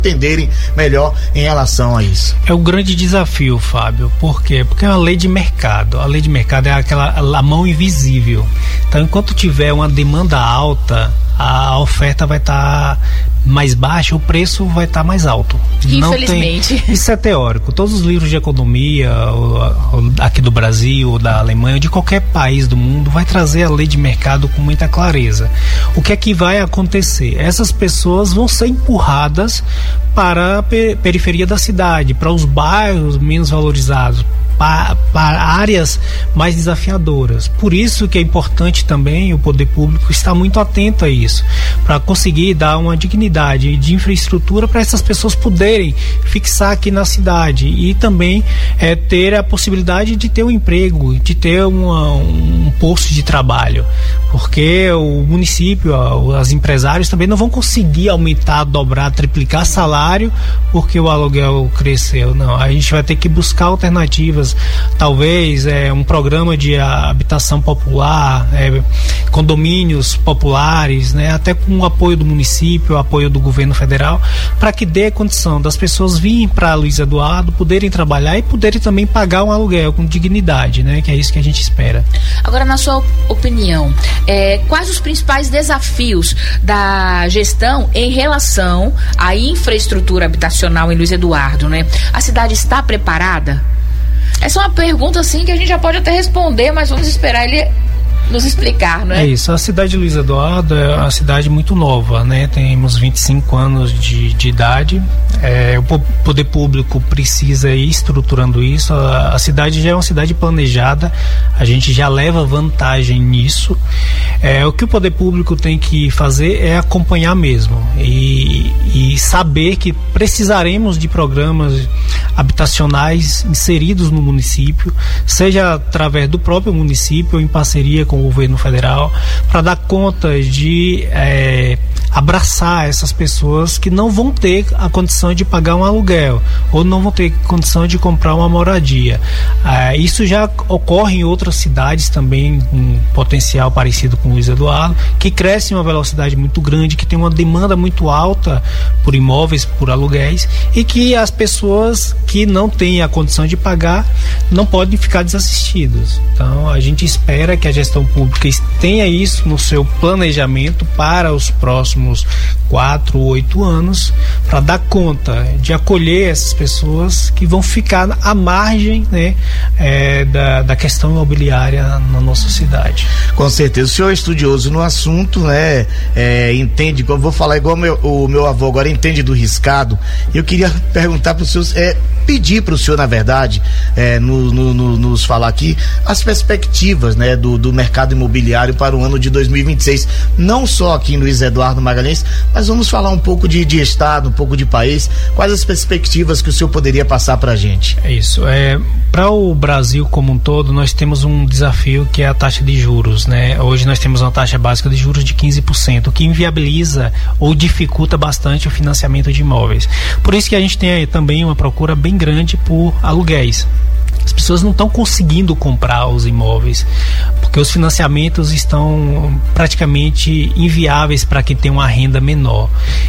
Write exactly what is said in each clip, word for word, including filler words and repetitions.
entenderem melhor em relação a isso. É o grande desafio, Fábio. Por quê? Porque é uma lei de mercado. A lei de mercado é aquela a mão invisível. Então, enquanto tiver uma demanda alta, a oferta vai estar tá mais baixa, o preço vai estar tá mais alto. Infelizmente. Não tem, isso é teórico. Todos os livros de economia, aqui do Brasil, da Alemanha, de qualquer país do mundo, vai trazer a lei de mercado com muita clareza. O que é que vai acontecer? Essas pessoas vão ser empurradas para a periferia da cidade, para os bairros menos valorizados, para, para áreas mais desafiadoras. Por isso que é importante também o poder público estar muito atento a isso, para conseguir dar uma dignidade de infraestrutura para essas pessoas poderem fixar aqui na cidade e também é, ter a possibilidade de ter um emprego, de ter uma, um posto de trabalho, porque o município, os empresários também não vão conseguir aumentar, dobrar, triplicar salário porque o aluguel cresceu. Não, a gente vai ter que buscar alternativas, talvez é, um programa de habitação popular, é, condomínios populares, né, até com o apoio do município, o apoio do governo federal, para que dê condição das pessoas virem para Luiz Eduardo, poderem trabalhar e poderem também pagar um aluguel com dignidade, né, que é isso que a gente espera. Agora, na sua opinião, é, quais os principais desafios da gestão em relação à infraestrutura habitacional em Luiz Eduardo, né? A cidade está preparada? Essa é uma pergunta assim que a gente já pode até responder, mas vamos esperar ele nos explicar, não é? É isso, a cidade de Luiz Eduardo é uma cidade muito nova, né? Temos vinte e cinco anos de, de idade, é, o poder público precisa ir estruturando isso, a, a cidade já é uma cidade planejada, a gente já leva vantagem nisso, é, o que o poder público tem que fazer é acompanhar mesmo e, e saber que precisaremos de programas habitacionais inseridos no município, seja através do próprio município ou em parceria com o governo federal, para dar conta de é, abraçar essas pessoas que não vão ter a condição de pagar um aluguel ou não vão ter condição de comprar uma moradia. É, isso já ocorre em outras cidades também, com potencial parecido com Luiz Eduardo, que cresce em uma velocidade muito grande, que tem uma demanda muito alta por imóveis, por aluguéis, e que as pessoas que não têm a condição de pagar não podem ficar desassistidas. Então a gente espera que a gestão pública tenha isso no seu planejamento para os próximos quatro, oito anos, para dar conta de acolher essas pessoas que vão ficar à margem, né, é, da, da questão imobiliária na nossa cidade. Com certeza, o senhor é estudioso no assunto, né? É, entende, eu vou falar igual meu, o meu avô agora, entende do riscado. Eu queria perguntar para o senhor, é, pedir para o senhor, na verdade, é, no, no, no, nos falar aqui as perspectivas, né, do, do mercado imobiliário para o ano de dois mil e vinte e seis, não só aqui em Luiz Eduardo Magalhães, mas vamos falar um pouco de, de estado, um pouco de país. Quais as perspectivas que o senhor poderia passar para a gente? É isso, é, para o Brasil como um todo, nós temos um desafio que é a taxa de juros, né? Hoje nós temos uma taxa básica de juros de quinze por cento, o que inviabiliza ou dificulta bastante o financiamento de imóveis. Por isso que a gente tem aí também uma procura bem grande por aluguéis. As pessoas não estão conseguindo comprar os imóveis porque os financiamentos estão praticamente inviáveis para quem tem uma renda menor,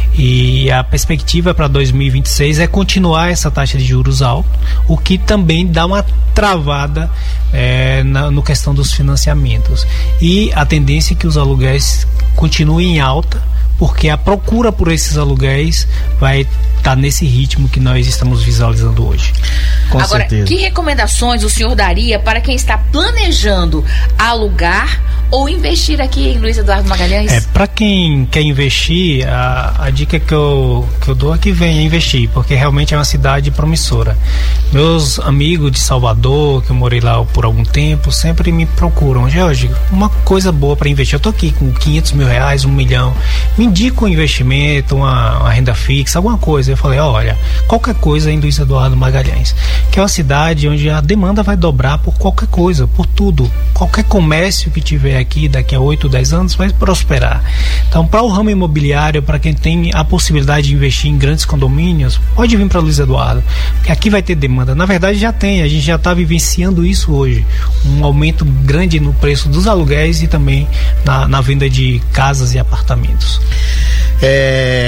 e a perspectiva para dois mil e vinte e seis é continuar essa taxa de juros alta, o que também dá uma travada é, na no questão dos financiamentos, e a tendência é que os aluguéis continuem em alta, porque a procura por esses aluguéis vai estar tá nesse ritmo que nós estamos visualizando hoje. Com Agora, certeza. Que recomendações o senhor daria para quem está planejando alugar ou investir aqui em Luiz Eduardo Magalhães? É, para quem quer investir, a, a dica que eu, que eu dou é que venha investir, porque realmente é uma cidade promissora. Meus amigos de Salvador, que eu morei lá por algum tempo, sempre me procuram: Jorge, uma coisa boa para investir. Eu tô aqui com quinhentos mil reais, um milhão, me indica um investimento, uma, uma renda fixa, alguma coisa. Eu falei: olha, qualquer coisa em Luiz Eduardo Magalhães, que é uma cidade onde a demanda vai dobrar por qualquer coisa, por tudo. Qualquer comércio que tiver aqui daqui a oito, dez anos vai prosperar. Então, para o ramo imobiliário, para quem tem a possibilidade de investir em grandes condomínios, pode vir para Luiz Eduardo, porque aqui vai ter demanda. Na verdade já tem, a gente já está vivenciando isso hoje, um aumento grande no preço dos aluguéis e também na, na venda de casas e apartamentos. É,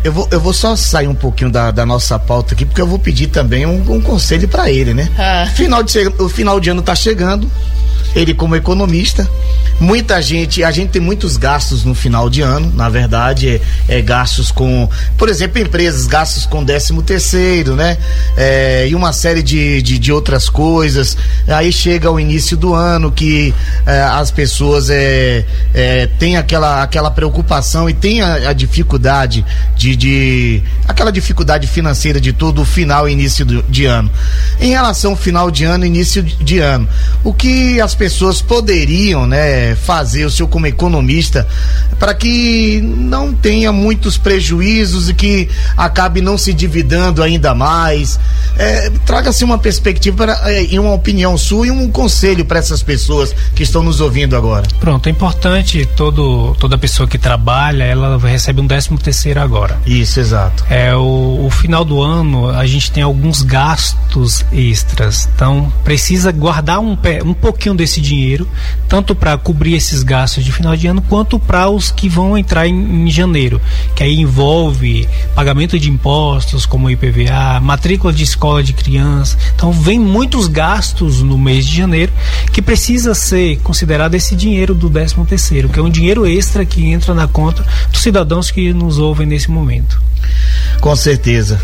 eu, vou, eu vou só sair um pouquinho da, da nossa pauta aqui, porque eu vou pedir também um, um conselho para ele, né? Ah. Final de, o final de ano tá chegando, ele como economista, muita gente, a gente tem muitos gastos no final de ano, na verdade, é, é gastos com, por exemplo, empresas, gastos com décimo terceiro, né? É, e uma série de, de, de outras coisas. Aí chega o início do ano que é, as pessoas é, é, têm aquela, aquela preocupação e tem a, a dificuldade de, de aquela dificuldade financeira de todo o final e início do, de ano. Em relação ao final de ano, início de, de ano, o que as pessoas poderiam, né, fazer o seu como economista para que não tenha muitos prejuízos e que acabe não se endividando ainda mais? É, traga-se uma perspectiva pra, é, e uma opinião sua e um conselho para essas pessoas que estão nos ouvindo agora. Pronto, é importante, todo, toda pessoa que trabalha, ela recebe um décimo terceiro agora. Isso, exato. É, o, o final do ano a gente tem alguns gastos extras, então precisa guardar um, um pouquinho desse dinheiro, tanto para cobrir esses gastos de final de ano, quanto para os que vão entrar em, em janeiro, que aí envolve pagamento de impostos, como o I P V A, matrícula de escola de criança. Então vem muitos gastos no mês de janeiro que precisa ser considerado esse dinheiro do décimo terceiro, que é um dinheiro extra que entra na conta dos cidadãos que nos ouvem nesse momento. Com certeza.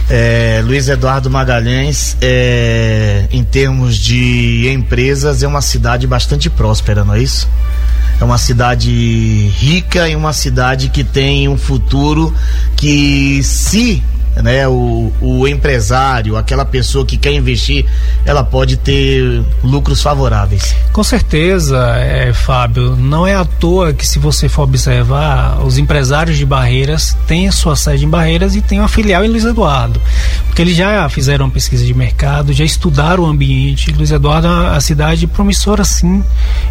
É, Luiz Eduardo Magalhães, é, em termos de empresas, é uma cidade bastante próspera, não é isso? É uma cidade rica e uma cidade que tem um futuro que, se né, o, o empresário, aquela pessoa que quer investir, ela pode ter lucros favoráveis. Com certeza, é, Fábio, não é à toa que, se você for observar, os empresários de Barreiras têm a sua sede em Barreiras e têm uma filial em Luiz Eduardo, porque eles já fizeram uma pesquisa de mercado, já estudaram o ambiente. Luiz Eduardo é uma cidade promissora, sim,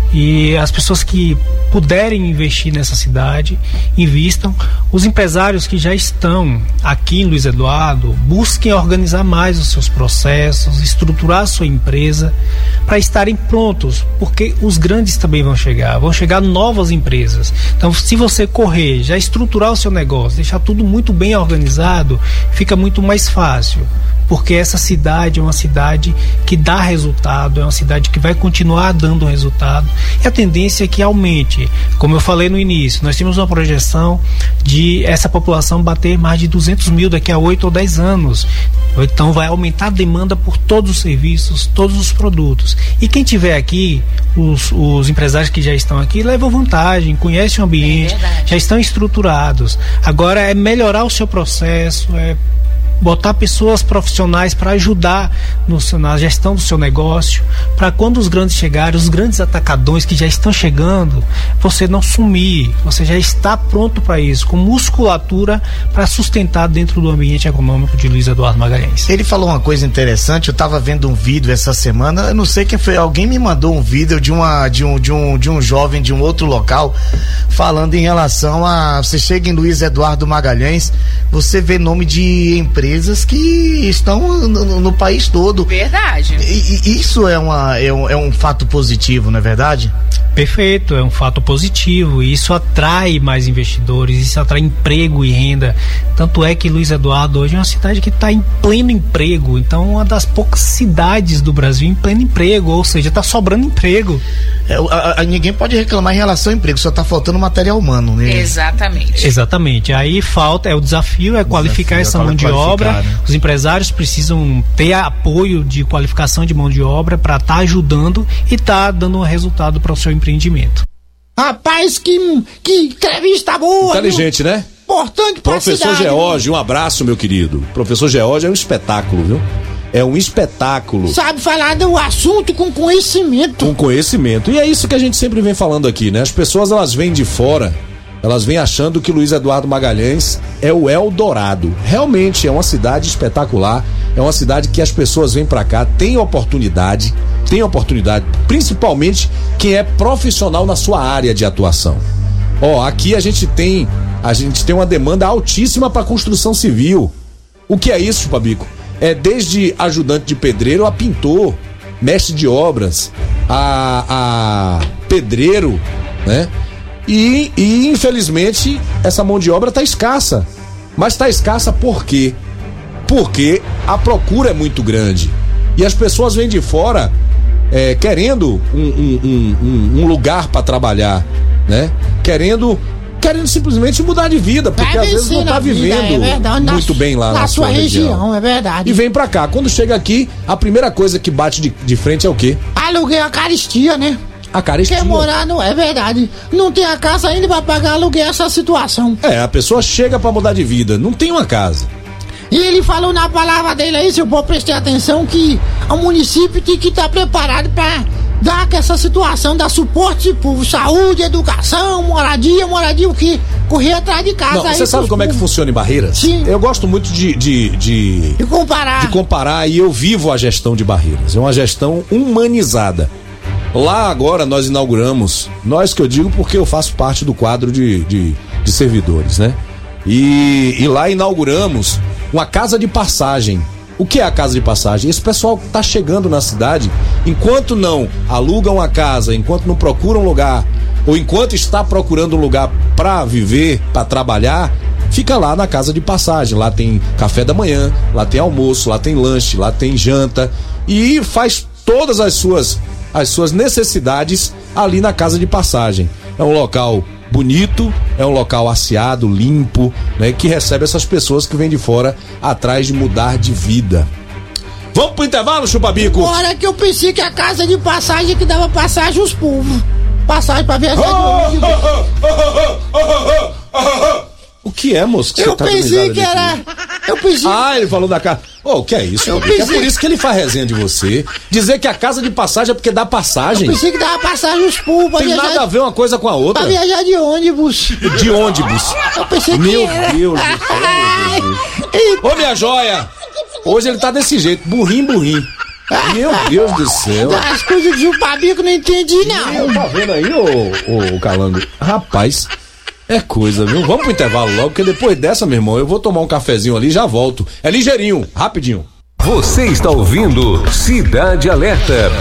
e as pessoas que puderem investir nessa cidade, invistam. Os empresários que já estão aqui em Luiz Eduardo, busquem organizar mais os seus processos, estruturar a sua empresa para estarem prontos, porque os grandes também vão chegar, vão chegar novas empresas. Então, se você correr, já estruturar o seu negócio, deixar tudo muito bem organizado, fica muito mais fácil, porque essa cidade é uma cidade que dá resultado, é uma cidade que vai continuar dando resultado, e a tendência é que aumente. Como eu falei no início, nós temos uma projeção de essa população bater mais de duzentos mil daqui a oito ou dez anos. Então vai aumentar a demanda por todos os serviços, todos os produtos. E quem tiver aqui, os, os empresários que já estão aqui, levam vantagem, conhecem o ambiente, é já estão estruturados. Agora é melhorar o seu processo, é botar pessoas profissionais para ajudar no, na gestão do seu negócio, para quando os grandes chegarem, os grandes atacadões que já estão chegando, você não sumir, você já está pronto para isso, com musculatura para sustentar dentro do ambiente econômico de Luiz Eduardo Magalhães. Ele falou uma coisa interessante, eu estava vendo um vídeo essa semana, eu não sei quem foi, alguém me mandou um vídeo de, uma, de, um, de, um, de um jovem de um outro local, falando em relação a, você chega em Luiz Eduardo Magalhães, você vê nome de empresa que estão no, no país todo. Verdade. E, e isso é, uma, é, um, é um fato positivo, não é verdade? Perfeito, é um fato positivo, e isso atrai mais investidores, isso atrai emprego e renda. Tanto é que Luiz Eduardo hoje é uma cidade que está em pleno emprego, então uma das poucas cidades do Brasil em pleno emprego, ou seja, está sobrando emprego. É, a, a, ninguém pode reclamar em relação ao emprego, só está faltando material humano, né? Exatamente. Exatamente, aí falta, é o desafio é o qualificar desafio, essa é mão de obra, né? Os empresários precisam ter apoio de qualificação de mão de obra para estar tá ajudando e estar tá dando um resultado para o seu empreendimento. Rapaz, que, que entrevista boa! Inteligente, viu? Né? Importante pra Professor cidade, George, um abraço, meu querido. Professor George é um espetáculo, viu? É um espetáculo. Sabe falar do assunto com conhecimento. Com conhecimento. E é isso que a gente sempre vem falando aqui, né? As pessoas, elas vêm de fora, elas vêm achando que Luiz Eduardo Magalhães é o Eldorado. Realmente é uma cidade espetacular, é uma cidade que as pessoas vêm pra cá, tem oportunidade, tem oportunidade, principalmente quem é profissional na sua área de atuação. Ó, aqui a gente tem, a gente tem uma demanda altíssima para construção civil. O que é isso, Pabico? É desde ajudante de pedreiro a pintor, mestre de obras, a, a pedreiro, né? E, e infelizmente essa mão de obra está escassa. Mas está escassa por quê? Porque a procura é muito grande. E as pessoas vêm de fora é, querendo um, um, um, um lugar para trabalhar, né? Querendo, querendo simplesmente mudar de vida, porque às vezes não está vivendo vida, é verdade, muito na, bem lá na, na sua, sua região. região. É verdade. E vem pra cá. Quando chega aqui, a primeira coisa que bate de, de frente é o quê? Aluguel, a caristia, né? A caristia. Quer morar, não é verdade. Não tem a casa ainda pra pagar aluguel, essa situação. É, a pessoa chega pra mudar de vida, não tem uma casa. E ele falou na palavra dele aí, se eu for prestar atenção, que o município tem que estar preparado pra dar que essa situação, dar suporte pro saúde, educação, moradia, moradia o quê? Correr atrás de casa. Não, você sabe como povos. É que funciona em Barreiras? Sim. Eu gosto muito de de, de de comparar. De comparar, e eu vivo a gestão de Barreiras. É uma gestão humanizada. Lá agora nós inauguramos, nós que eu digo porque eu faço parte do quadro de, de, de servidores, né? E, e lá inauguramos uma casa de passagem. O que é a casa de passagem? Esse pessoal que tá chegando na cidade, enquanto não alugam a casa, enquanto não procuram um lugar, ou enquanto está procurando um lugar para viver, para trabalhar, fica lá na casa de passagem. Lá tem café da manhã, lá tem almoço, lá tem lanche, lá tem janta, e faz todas as suas as suas necessidades ali na casa de passagem. É um local bonito, é um local asseado, limpo, né, que recebe essas pessoas que vêm de fora atrás de mudar de vida. Vamos pro intervalo, Chupa-Bico? Hora que eu pensei que a casa de passagem que dava passagem aos povos. Passagem pra viajar de ônibus. O que é, moço? Que eu tá pensei que era... Eu pensei... Ah, ele falou da casa... Ô, oh, o que é isso? Eu pensei... É por isso que ele faz resenha de você. Dizer que a casa de passagem é porque dá passagem. Eu pensei que dava passagem aos povos. Tem viajar... nada a ver uma coisa com a outra. Pra viajar de ônibus. De ônibus. Eu pensei que Meu era. Deus do céu. Ô, minha joia! Hoje ele tá desse jeito, burrinho, burrinho. Meu Deus do céu. As coisas de Chupa-Bico não entendi, não. Tá vendo aí, ô, ô, ô Calango? Rapaz... É coisa, viu? Vamos pro intervalo logo, porque depois dessa, meu irmão, eu vou tomar um cafezinho ali e já volto. É ligeirinho, rapidinho. Você está ouvindo Cidade Alerta.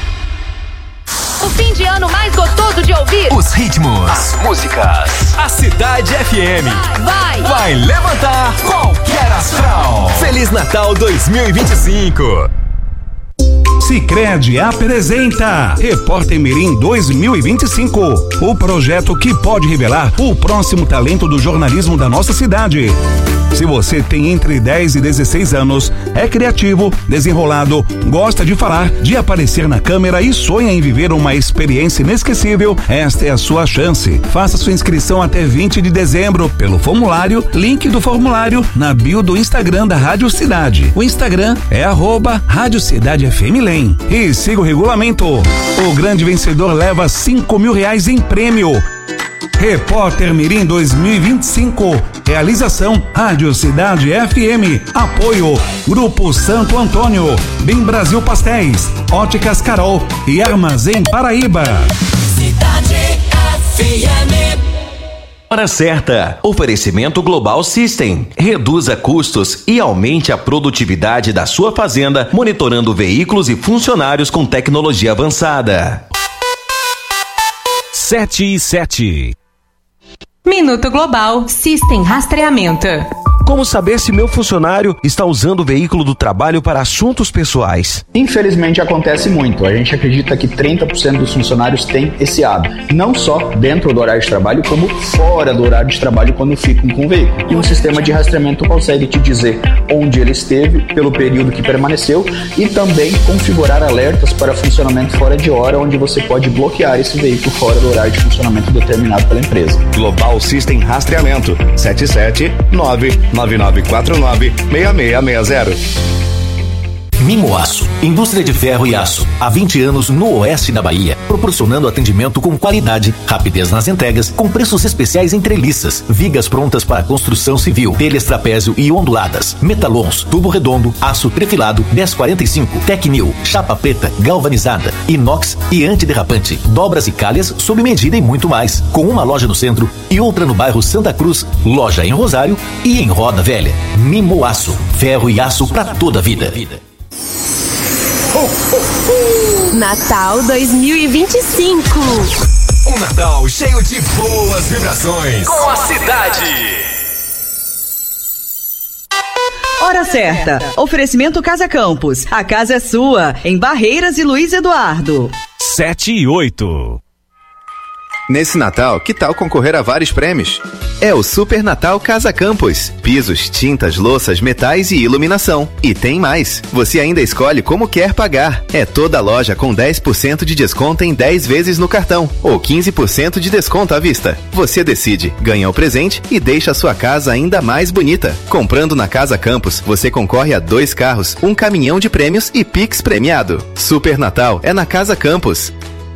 O fim de ano mais gostoso de ouvir. Os ritmos, as músicas. A Cidade F M. Vai. Vai levantar qualquer astral. Feliz Natal dois mil e vinte e cinco. Sicredi apresenta Repórter Mirim dois mil e vinte e cinco, o projeto que pode revelar o próximo talento do jornalismo da nossa cidade. Se você tem entre dez e dezesseis anos, é criativo, desenrolado, gosta de falar, de aparecer na câmera e sonha em viver uma experiência inesquecível, esta é a sua chance. Faça sua inscrição até vinte de dezembro pelo formulário, link do formulário na bio do Instagram da Rádio Cidade. O Instagram é arroba Rádio Cidade F M Lem. E siga o regulamento. O grande vencedor leva cinco mil reais em prêmio. Repórter Mirim dois mil e vinte e cinco. Realização Rádio Cidade F M. Apoio Grupo Santo Antônio, Bem Brasil Pastéis, Óticas Carol e Armazém Paraíba. Cidade F M. Hora certa. Oferecimento Global System. Reduza custos e aumente a produtividade da sua fazenda, monitorando veículos e funcionários com tecnologia avançada. Sete e sete. Minuto Global System Rastreamento. Como saber se meu funcionário está usando o veículo do trabalho para assuntos pessoais? Infelizmente acontece muito. A gente acredita que trinta por cento dos funcionários têm esse hábito. Não só dentro do horário de trabalho, como fora do horário de trabalho quando ficam com o veículo. E um sistema de rastreamento consegue te dizer onde ele esteve, pelo período que permaneceu, e também configurar alertas para funcionamento fora de hora, onde você pode bloquear esse veículo fora do horário de funcionamento determinado pela empresa. Global System Rastreamento sete sete nove nove nove quatro nove seis seis seis zero. Mimoaço, indústria de ferro e aço, há vinte anos no oeste da Bahia, proporcionando atendimento com qualidade, rapidez nas entregas, com preços especiais em treliças, vigas prontas para construção civil, telhas trapézio e onduladas, metalons, tubo redondo, aço perfilado dez quarenta e cinco, Tecnil, chapa preta, galvanizada, inox e antiderrapante, dobras e calhas sob medida e muito mais, com uma loja no centro e outra no bairro Santa Cruz, loja em Rosário e em Roda Velha. Mimoaço, ferro e aço para toda a vida. Natal dois mil e vinte e cinco. Um Natal cheio de boas vibrações. Com a cidade. Hora certa. Oferecimento Casa Campos. A casa é sua, em Barreiras e Luiz Eduardo. Sete e oito. Nesse Natal, que tal concorrer a vários prêmios? É o Super Natal Casa Campos. Pisos, tintas, louças, metais e iluminação. E tem mais. Você ainda escolhe como quer pagar. É toda loja com dez por cento de desconto em dez vezes no cartão. Ou quinze por cento de desconto à vista. Você decide, ganha o presente e deixa a sua casa ainda mais bonita. Comprando na Casa Campos, você concorre a dois carros, um caminhão de prêmios e Pix premiado. Super Natal é na Casa Campos.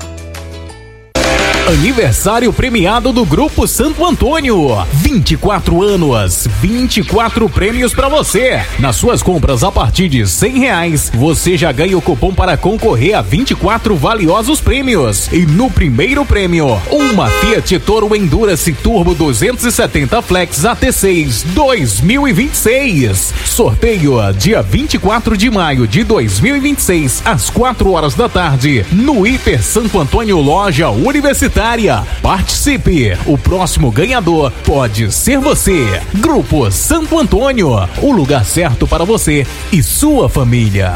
Aniversário premiado do Grupo Santo Antônio. vinte e quatro anos, vinte e quatro prêmios pra você. Nas suas compras a partir de cem reais, você já ganha o cupom para concorrer a vinte e quatro valiosos prêmios. E no primeiro prêmio, uma Fiat Toro Endurance Turbo duzentos e setenta Flex A T seis dois mil e vinte e seis. Sorteio dia vinte e quatro de maio de dois mil e vinte e seis, às quatro horas da tarde, no Hiper Santo Antônio Loja Universitária. Participe! O próximo ganhador pode ser você. Grupo Santo Antônio, o lugar certo para você e sua família.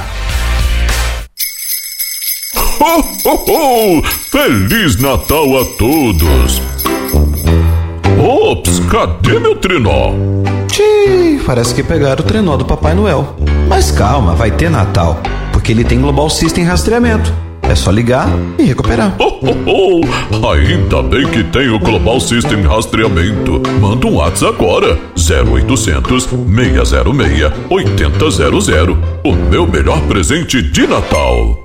Ho, ho, ho! Feliz Natal a todos! Ops, cadê meu trenó? Tchii, parece que pegaram o trenó do Papai Noel. Mas calma, vai ter Natal, porque ele tem Global System rastreamento. É só ligar e recuperar. Oh, oh, oh. Ainda bem que tem o Global System Rastreamento. Manda um WhatsApp agora. zero oitocentos, seis zero seis, oito zero zero. O meu melhor presente de Natal.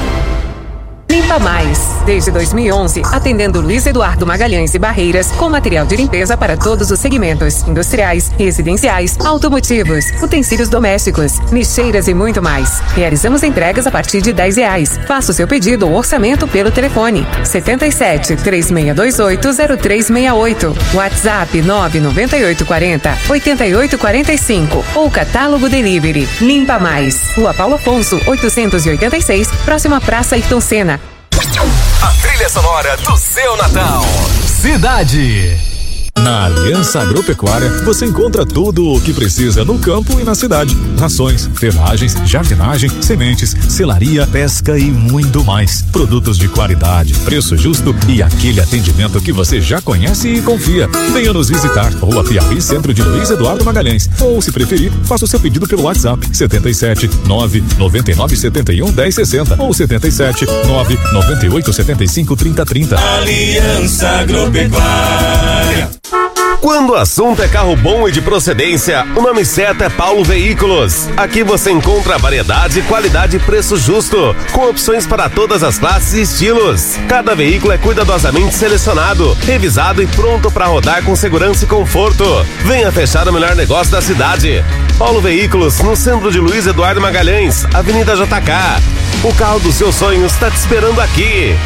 Limpa Mais. Desde dois mil e onze, atendendo Luiz Eduardo Magalhães e Barreiras com material de limpeza para todos os segmentos: industriais, residenciais, automotivos, utensílios domésticos, lixeiras e muito mais. Realizamos entregas a partir de dez reais. Faça o seu pedido ou orçamento pelo telefone setenta e sete, três seis dois oito, zero três seis oito, WhatsApp nove nove oito quatro zero, oito oito quatro cinco ou catálogo delivery. Limpa Mais. Rua Paulo Afonso, oitocentos e oitenta e seis, próxima Praça Ayrton Senna. A trilha sonora do seu Natal. Cidade. Na Aliança Agropecuária, você encontra tudo o que precisa no campo e na cidade. Rações, ferragens, jardinagem, sementes, selaria, pesca e muito mais. Produtos de qualidade, preço justo e aquele atendimento que você já conhece e confia. Venha nos visitar. Rua Piauí, Centro de Luiz Eduardo Magalhães. Ou, se preferir, faça o seu pedido pelo WhatsApp setenta e sete, nove nove nove sete um, um zero seis zero ou setenta e sete, nove nove oito sete cinco, três zero três zero. Aliança Agropecuária. Quando o assunto é carro bom e de procedência, o nome certo é Paulo Veículos. Aqui você encontra variedade, qualidade e preço justo, com opções para todas as classes e estilos. Cada veículo é cuidadosamente selecionado, revisado e pronto para rodar com segurança e conforto. Venha fechar o melhor negócio da cidade. Paulo Veículos, no centro de Luiz Eduardo Magalhães, Avenida J K. O carro dos seus sonhos está te esperando aqui.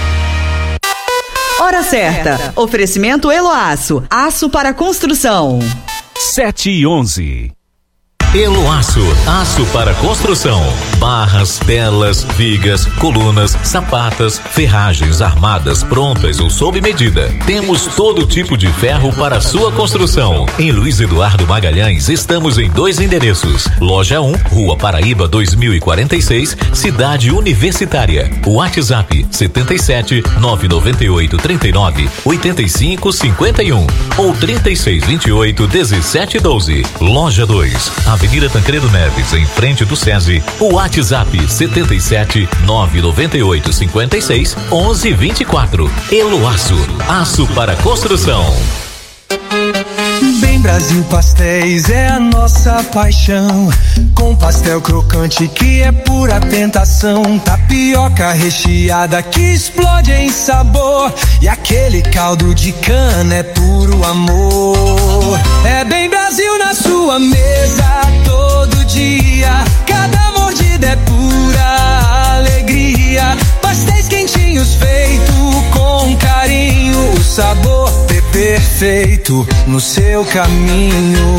Hora certa. Oferecimento Eloaço. Aço para construção. Sete e onze. Eloaço, aço para construção, barras, telas, vigas, colunas, sapatas, ferragens armadas prontas ou sob medida. Temos todo tipo de ferro para a sua construção. Em Luiz Eduardo Magalhães estamos em dois endereços: Loja um, Rua Paraíba dois mil e quarenta e seis, Cidade Universitária. WhatsApp setenta e sete, nove nove oito, trinta e nove, oitenta e cinco, cinquenta e um ou trinta e seis, vinte e oito, dezessete, doze. Loja dois, Avenida Tancredo Neves, em frente do SESI. O WhatsApp setenta e sete, nove nove oito, cinquenta e seis, onze, vinte e quatro. Eloaço, aço para construção. Bem Brasil Pastéis é a nossa paixão, com pastel crocante que é pura tentação, tapioca recheada que explode em sabor, e aquele caldo de cana é puro amor. É Bem Brasil na sua mesa todo dia, cada mordida é pura alegria. Pastéis quentinhos feito com carinho, o sabor é perfeito no seu caminho.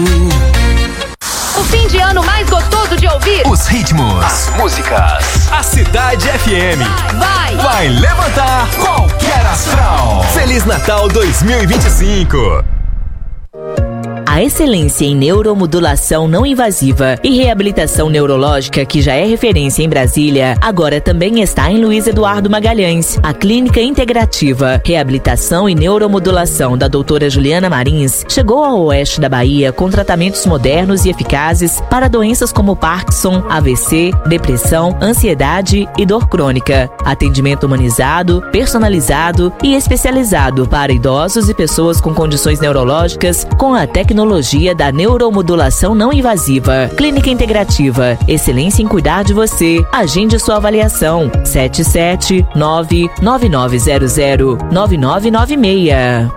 O fim de ano mais gostoso de ouvir. Os ritmos, as músicas. A Cidade F M vai, vai levantar qualquer astral. Feliz Natal dois mil e vinte e cinco. A excelência em neuromodulação não invasiva e reabilitação neurológica, que já é referência em Brasília, agora também está em Luiz Eduardo Magalhães. A Clínica Integrativa, Reabilitação e Neuromodulação da doutora Juliana Marins chegou ao oeste da Bahia com tratamentos modernos e eficazes para doenças como Parkinson, A V C, depressão, ansiedade e dor crônica. Atendimento humanizado, personalizado e especializado para idosos e pessoas com condições neurológicas com a tecnologia da neuromodulação não invasiva. Clínica Integrativa, excelência em cuidar de você. Agende sua avaliação. sete sete nove nove nove zero zero nove nove nove seis.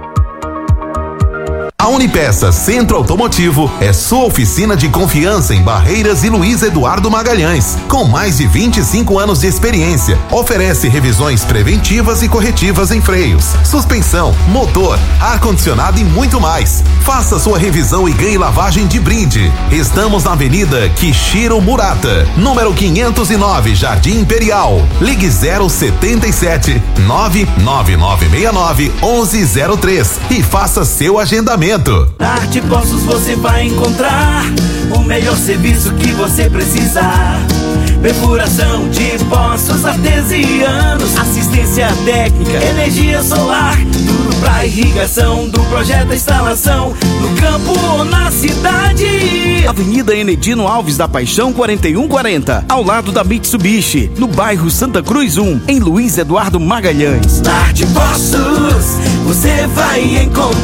A Unipeças Centro Automotivo é sua oficina de confiança em Barreiras e Luiz Eduardo Magalhães. Com mais de vinte e cinco anos de experiência, oferece revisões preventivas e corretivas em freios, suspensão, motor, ar-condicionado e muito mais. Faça sua revisão e ganhe lavagem de brinde. Estamos na Avenida Kishiro Murata, número quinhentos e nove, Jardim Imperial. Ligue zero setenta e sete nove nove nove seis nove um um zero três e faça seu agendamento. Na Arte Poços você vai encontrar o melhor serviço que você precisar. Perfuração de poços artesianos, assistência técnica, energia solar, tudo pra irrigação, do projeto à instalação, no campo ou na cidade. Avenida Enedino Alves da Paixão quarenta e um quarenta, ao lado da Mitsubishi, no bairro Santa Cruz um, em Luiz Eduardo Magalhães. Na Arte Poços você vai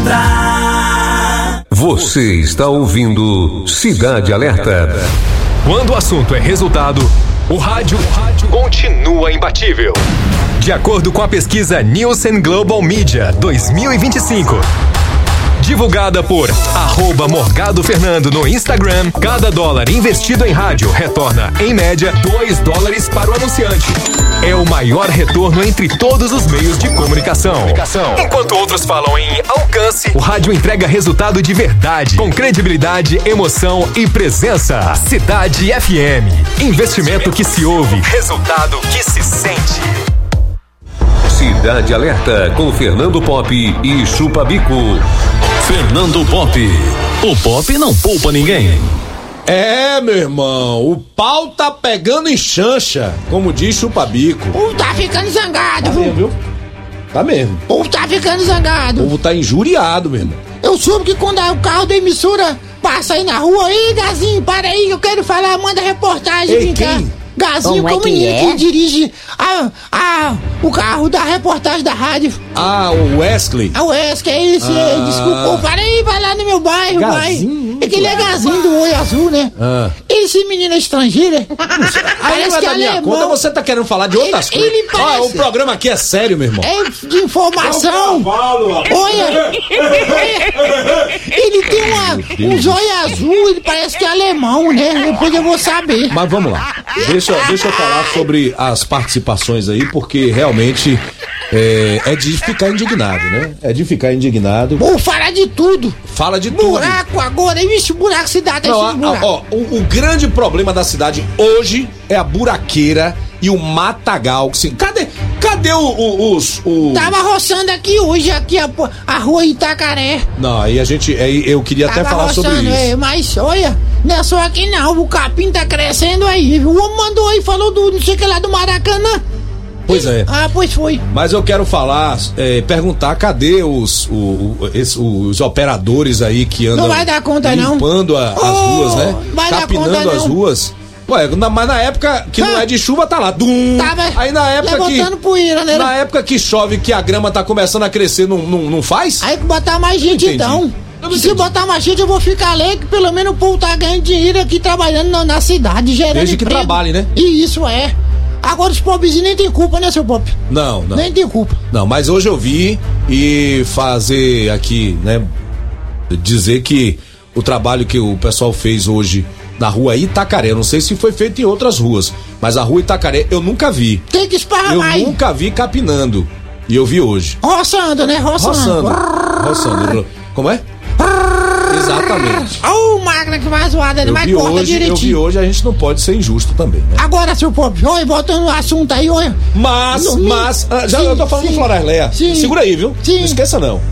encontrar. Você está ouvindo Cidade Alerta. Quando o assunto é resultado, o rádio, o rádio continua imbatível. De acordo com a pesquisa Nielsen Global Media dois mil e vinte e cinco, divulgada por arroba Morgado Fernando no Instagram, cada dólar investido em rádio retorna, em média, dois dólares para o anunciante. É o maior retorno entre todos os meios de comunicação. comunicação. Enquanto outros falam em alcance, o rádio entrega resultado de verdade, com credibilidade, emoção e presença. Cidade F M. Investimento que se ouve, resultado que se sente. Cidade Alerta com Fernando Pop e Chupa Bico. Fernando Pop. O Pop não poupa ninguém. É, meu irmão, o pau tá pegando em chancha, como diz Chupa Bico. O povo tá ficando zangado, tá viu? mesmo, viu? Tá mesmo. O povo tá ficando zangado. O povo tá injuriado mesmo. Eu soube que quando o carro da emissora passa aí na rua, aí, Gazinho, para aí, eu quero falar, manda reportagem. Ei, quem? Cá. Gazinho, como é que, é? que dirige a, a, o carro da reportagem da rádio. Ah, o Wesley. Ah, o Wesley, é esse, ah. desculpa, para aí, vai lá no meu bairro, Gazinho, vai. É que ele é Gazinho do Olho Azul, né? Ah. Esse menino é estrangeiro. Aí parece não é que da minha alemão. conta, você tá querendo falar de outras ele, coisas. Ele parece... Ah, o programa aqui é sério, meu irmão. É de informação. É um cavalo, olha, olha, ele tem uma, um zóio azul, ele parece que é alemão, né? Depois eu vou saber. Mas vamos lá, deixa, deixa eu falar sobre as participações aí, porque realmente é, é de ficar indignado, né? É de ficar indignado. Vou falar de tudo. Fala de tudo. Buraco agora, vixe, buraco, cidade Não, é buraco. Ó, o, o grande problema da cidade hoje é a buraqueira e o matagal. Sim, cadê, cadê o, o, os... O... Tava roçando aqui hoje, aqui a, a rua Itacaré. Não, aí a gente, aí eu queria Tava até falar roçando, sobre isso. É, mas olha, não é só aqui não, o capim tá crescendo aí. O homem mandou aí, falou do, não sei o que lá, do Maracanã. Pois é. Ah, pois foi. Mas eu quero falar, é, perguntar, cadê os, o, o, esse, os operadores aí que andam não vai dar conta, limpando não. A, as oh, ruas, né? Vai Capinando dar conta, as não. ruas. Ué, na, mas na época que ah, não é de chuva, tá lá. Dum. Tava aí na época que. Poeira, né? Na época que chove, que a grama tá começando a crescer, não, não, não faz? Aí que botar mais gente então. Se botar mais gente, eu vou ficar alegre, que pelo menos o povo tá ganhando dinheiro aqui trabalhando na, na cidade, gerando Desde que emprego. trabalhe, né? E isso é. Agora os pobrezinhos nem tem culpa, né, seu Pop? Não, não. Nem tem culpa. Não, mas hoje eu vi e fazer aqui, né, dizer que o trabalho que o pessoal fez hoje na rua Itacaré, eu não sei se foi feito em outras ruas, mas a rua Itacaré eu nunca vi. Tem que esparramar. Eu aí. nunca vi capinando. E eu vi hoje. Roçando, né? Roçando. Roçando. Roçando. Como é? Exatamente. Ô, oh, máquina que vai zoada, ele vai corta direitinho. Eu vi hoje, a gente não pode ser injusto também, né? Agora, seu Pop, olha, voltando no assunto aí, olha. Mas, no, mas, no, já sim, eu tô falando sim, do Florarléia. Segura aí, viu? Sim. Não esqueça não. Tá.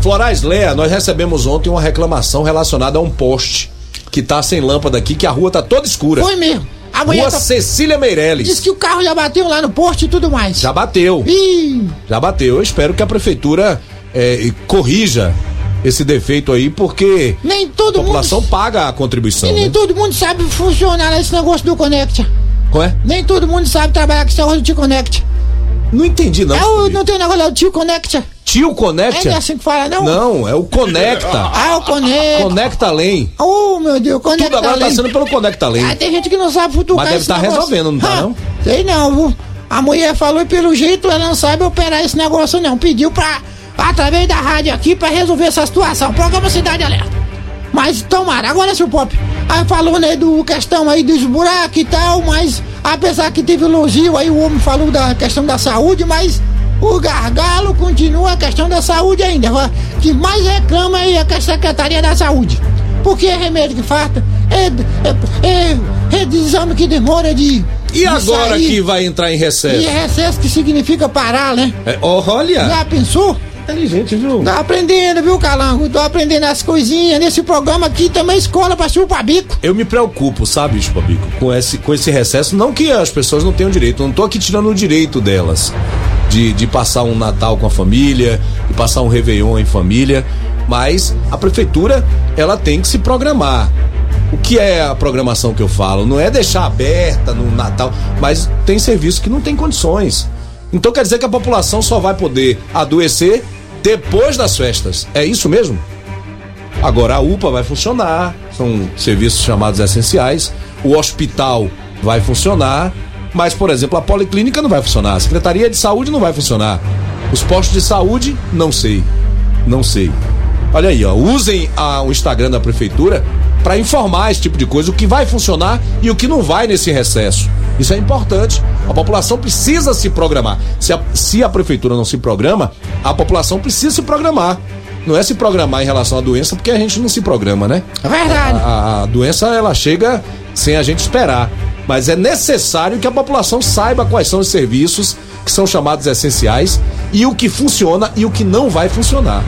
Florais Lea, nós recebemos ontem uma reclamação relacionada a um poste que tá sem lâmpada aqui, que a rua tá toda escura. Foi mesmo. A mulher Rua tá... Cecília Meirelles. Diz que o carro já bateu lá no poste e tudo mais. Já bateu. Ih. Já bateu. Eu espero que a prefeitura é, corrija esse defeito aí, porque nem todo a população mundo... paga a contribuição. E nem né? todo mundo sabe funcionar esse negócio do Conect. Qual é? Nem todo mundo sabe trabalhar com esse negócio do Tio Conect. Não entendi, não. É o, não tem negócio, é o Tio Conect. Tio Conect? É assim que fala, não? Não, é o Conecta. Ah, o Conecta. Conecta Além. Oh, meu Deus, Conecta Tudo agora Além. tá sendo pelo Conecta Além. Ah, tem gente que não sabe futucar. Mas deve estar tá resolvendo, não tá ah, não? Sei não, viu? A mulher falou e pelo jeito ela não sabe operar esse negócio não. Pediu pra, através da rádio aqui, pra resolver essa situação. Programa Cidade Alerta. Mas tomara, agora seu Pop. Aí falou, né, do questão aí dos buracos e tal, mas apesar que teve elogio aí, o homem falou da questão da saúde, mas o gargalo continua a questão da saúde ainda. O que mais reclama aí é a Secretaria da Saúde. Porque é remédio que falta, é, é, é, é de exame que demora de. E de agora sair. Que vai entrar em recesso? E recesso que significa parar, né? É, olha! Já pensou? Inteligente, viu? Tô aprendendo, viu, Calango? Tô aprendendo as coisinhas. Nesse programa aqui também escola pra chupar bico. Eu me preocupo, sabe, chupar bico, com esse, com esse recesso. Não que as pessoas não tenham direito, não tô aqui tirando o direito delas. De, de passar um Natal com a família, de passar um Réveillon em família, mas a prefeitura, ela tem que se programar. O que é a programação que eu falo? Não é deixar aberta no Natal, mas tem serviço que não tem condições. Então quer dizer que a população só vai poder adoecer depois das festas. É isso mesmo? Agora a U P A vai funcionar, são serviços chamados essenciais, o hospital vai funcionar, mas, por exemplo, a policlínica não vai funcionar, a Secretaria de Saúde não vai funcionar, os postos de saúde, não sei, não sei. Olha aí, ó, usem a, o Instagram da prefeitura para informar esse tipo de coisa, o que vai funcionar e o que não vai nesse recesso. Isso é importante. A população precisa se programar. Se a, se a prefeitura não se programa, a população precisa se programar. Não é se programar em relação à doença, porque a gente não se programa, né? É verdade. A, a doença, ela chega sem a gente esperar. Mas é necessário que a população saiba quais são os serviços que são chamados essenciais e o que funciona e o que não vai funcionar.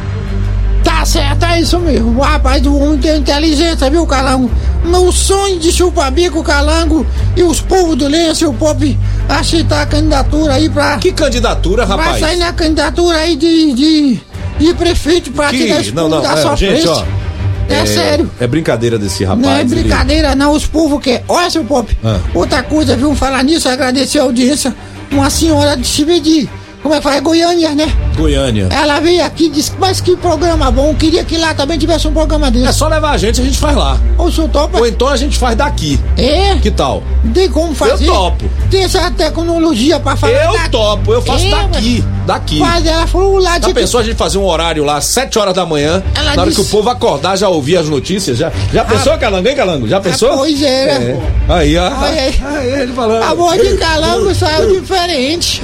Tá certo, é isso mesmo. O rapaz do homem tem inteligência, viu, Calango? No sonho de chupar bico, Calango e os povos do lenço, o Pop agitar a candidatura aí pra... Que candidatura, rapaz? Vai sair na candidatura aí de, de, de prefeito pra que? tirar os não, não, da é, sua gente, frente. ó. É, é sério. É brincadeira desse rapaz. Não é brincadeira, ele... não. Os povos que... Olha, seu Pop. Ah. Outra coisa, viu? Falar nisso, agradecer a audiência. Uma senhora de Chivedi. Como é que fala? É Goiânia, né? Goiânia. Ela veio aqui e disse, mas que programa bom. Queria que lá também tivesse um programa desse. É só levar a gente, a gente faz lá. Ou senhor topa? Ou então a gente faz daqui. É? Que tal? Tem como fazer? Eu topo. Tem essa tecnologia pra fazer? Eu daqui. topo, eu faço é, daqui. Daqui. Mas ela falou lá de... Já pensou a gente fazer um horário lá, sete horas da manhã, ela na hora disse... que o povo acordar, já ouvir as notícias? Já, já pensou, ah, Calango, hein, Calango? Já pensou? Ah, pois é, né? É. Aí, ó. Aí, aí. Aí, ele falando. A voz de Calango saiu diferente.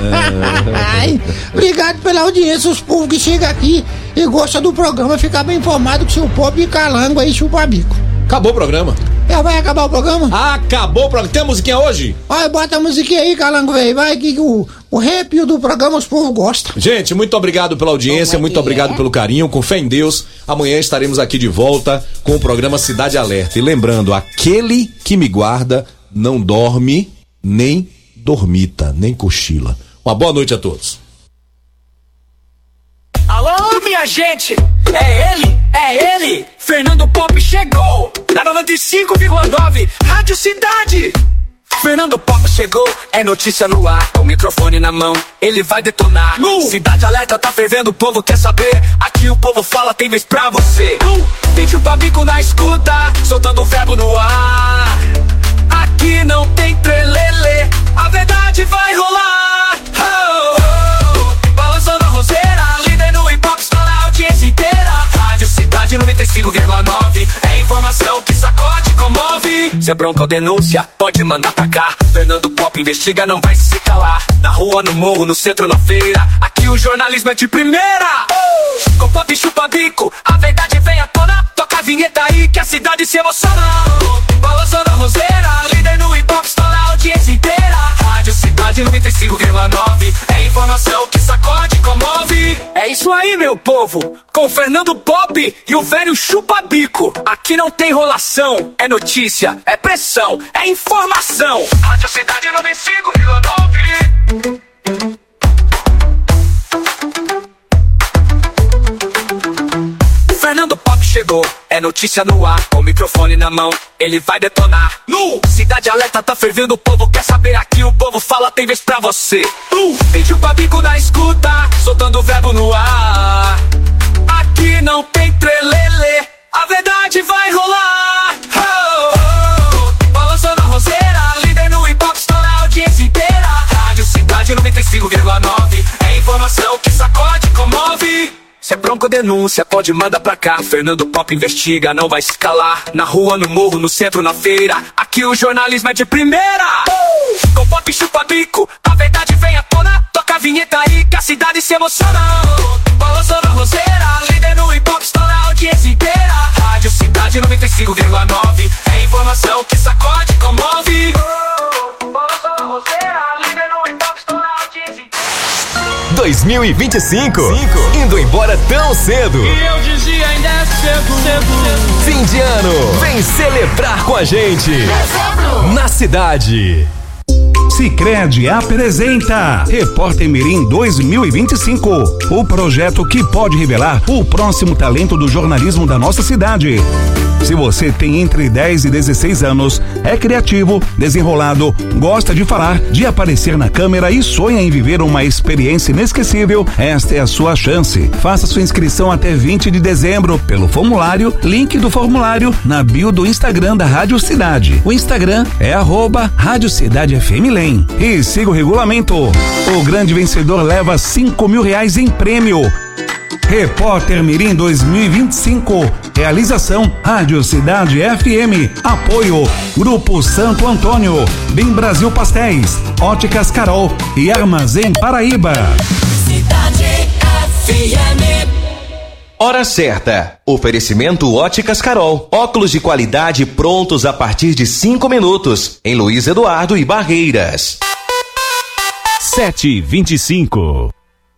É. Obrigado pela audiência, os povos que chegam aqui e gostam do programa, ficar bem informado que o seu Pop e Calango aí chupa bico. Acabou o programa. Já vai acabar o programa? Acabou o programa. Tem a musiquinha hoje? Olha, bota a musiquinha aí, Calango, velho. Vai que o, o rap do programa os povos gostam. Gente, muito obrigado pela audiência, muito obrigado é? pelo carinho, com fé em Deus. Amanhã estaremos aqui de volta com o programa Cidade Alerta. E lembrando, aquele que me guarda não dorme, nem dormita, nem cochila. Uma boa noite a todos. Alô, minha gente, é ele, é ele, Fernando Pop chegou, na noventa e cinco vírgula nove, Rádio Cidade. Fernando Pop chegou, é notícia no ar, com o microfone na mão, ele vai detonar. uh. Cidade Alerta tá fervendo, o povo quer saber, aqui o povo fala, tem vez pra você. uh. Tem chupa-bico na escuta, soltando o verbo no ar. Aqui não tem trelelê, a verdade vai rolar. oh, oh. Balançando a roseira, líder no hip hop, está na audiência inteira. Rádio Cidade noventa e cinco vírgula nove, é informação que sacode, comove. Se é bronca ou denúncia, pode mandar pra cá. Fernando Pop investiga, não vai se calar. Na rua, no morro, no centro, na feira, aqui o jornalismo é de primeira. uh! Com Pop chupa bico, a verdade vem à tona. Toca a vinheta aí que a cidade se emociona. uh! Balançando a roseira, líder no hip hop, está na audiência inteira. Rádio Cidade noventa e cinco vírgula nove, é informação que sacode, comove. É isso aí. aí, meu povo, com o Fernando Pop e o velho chupa-bico. Aqui não tem enrolação, é notícia, é pressão, é informação. Rádio Cidade noventa e cinco vírgula nove. Fernando Pop chegou, é notícia no ar, com o microfone na mão, ele vai detonar. No Cidade Alerta tá fervendo, o povo quer saber aqui, o povo fala, tem vez pra você. Uh, tem chupa-bico na escuta, soltando o verbo no ar. Aqui não tem trelelê, a verdade vai rolar. Oh, oh, balançando a roseira, líder no hip-hop, estoura a audiência inteira. Rádio Cidade noventa e cinco vírgula nove, é informação que sacode e comove. Se é bronco denúncia, pode mandar pra cá. Fernando Pop investiga, não vai se calar. Na rua, no morro, no centro, na feira, aqui o jornalismo é de primeira. uh! Com Pop chupa-bico, a verdade vem à tona. Toca a vinheta aí que a cidade se emociona. uh! Balançando a roseira, líder no hip-hop, estoura a audiência inteira. Rádio Cidade noventa e cinco vírgula nove, é informação que sacode e comove. uh! Balançando a roseira, líder no hip-hop, estoura a audiência inteira. dois mil e vinte e cinco, indo embora tão cedo. E eu dizia ainda é cedo, cedo. Fim de ano, vem celebrar com a gente. Dezembro. Na cidade. Sicredi apresenta Repórter Mirim dois mil e vinte e cinco, o projeto que pode revelar o próximo talento do jornalismo da nossa cidade. Se você tem entre dez e dezesseis anos, é criativo, desenrolado, gosta de falar, de aparecer na câmera e sonha em viver uma experiência inesquecível, esta é a sua chance. Faça sua inscrição até vinte de dezembro pelo formulário, link do formulário na bio do Instagram da Rádio Cidade. O Instagram é arroba Rádio Cidade F M Lem. E siga o regulamento. O grande vencedor leva cinco mil reais em prêmio. Repórter Mirim dois mil e vinte e cinco. Realização Rádio Cidade F M. Apoio Grupo Santo Antônio, Bem Brasil Pastéis, Óticas Carol e Armazém Paraíba. Cidade F M. Hora certa. Oferecimento Óticas Carol. Óculos de qualidade prontos a partir de cinco minutos. Em Luiz Eduardo e Barreiras. sete e vinte e cinco.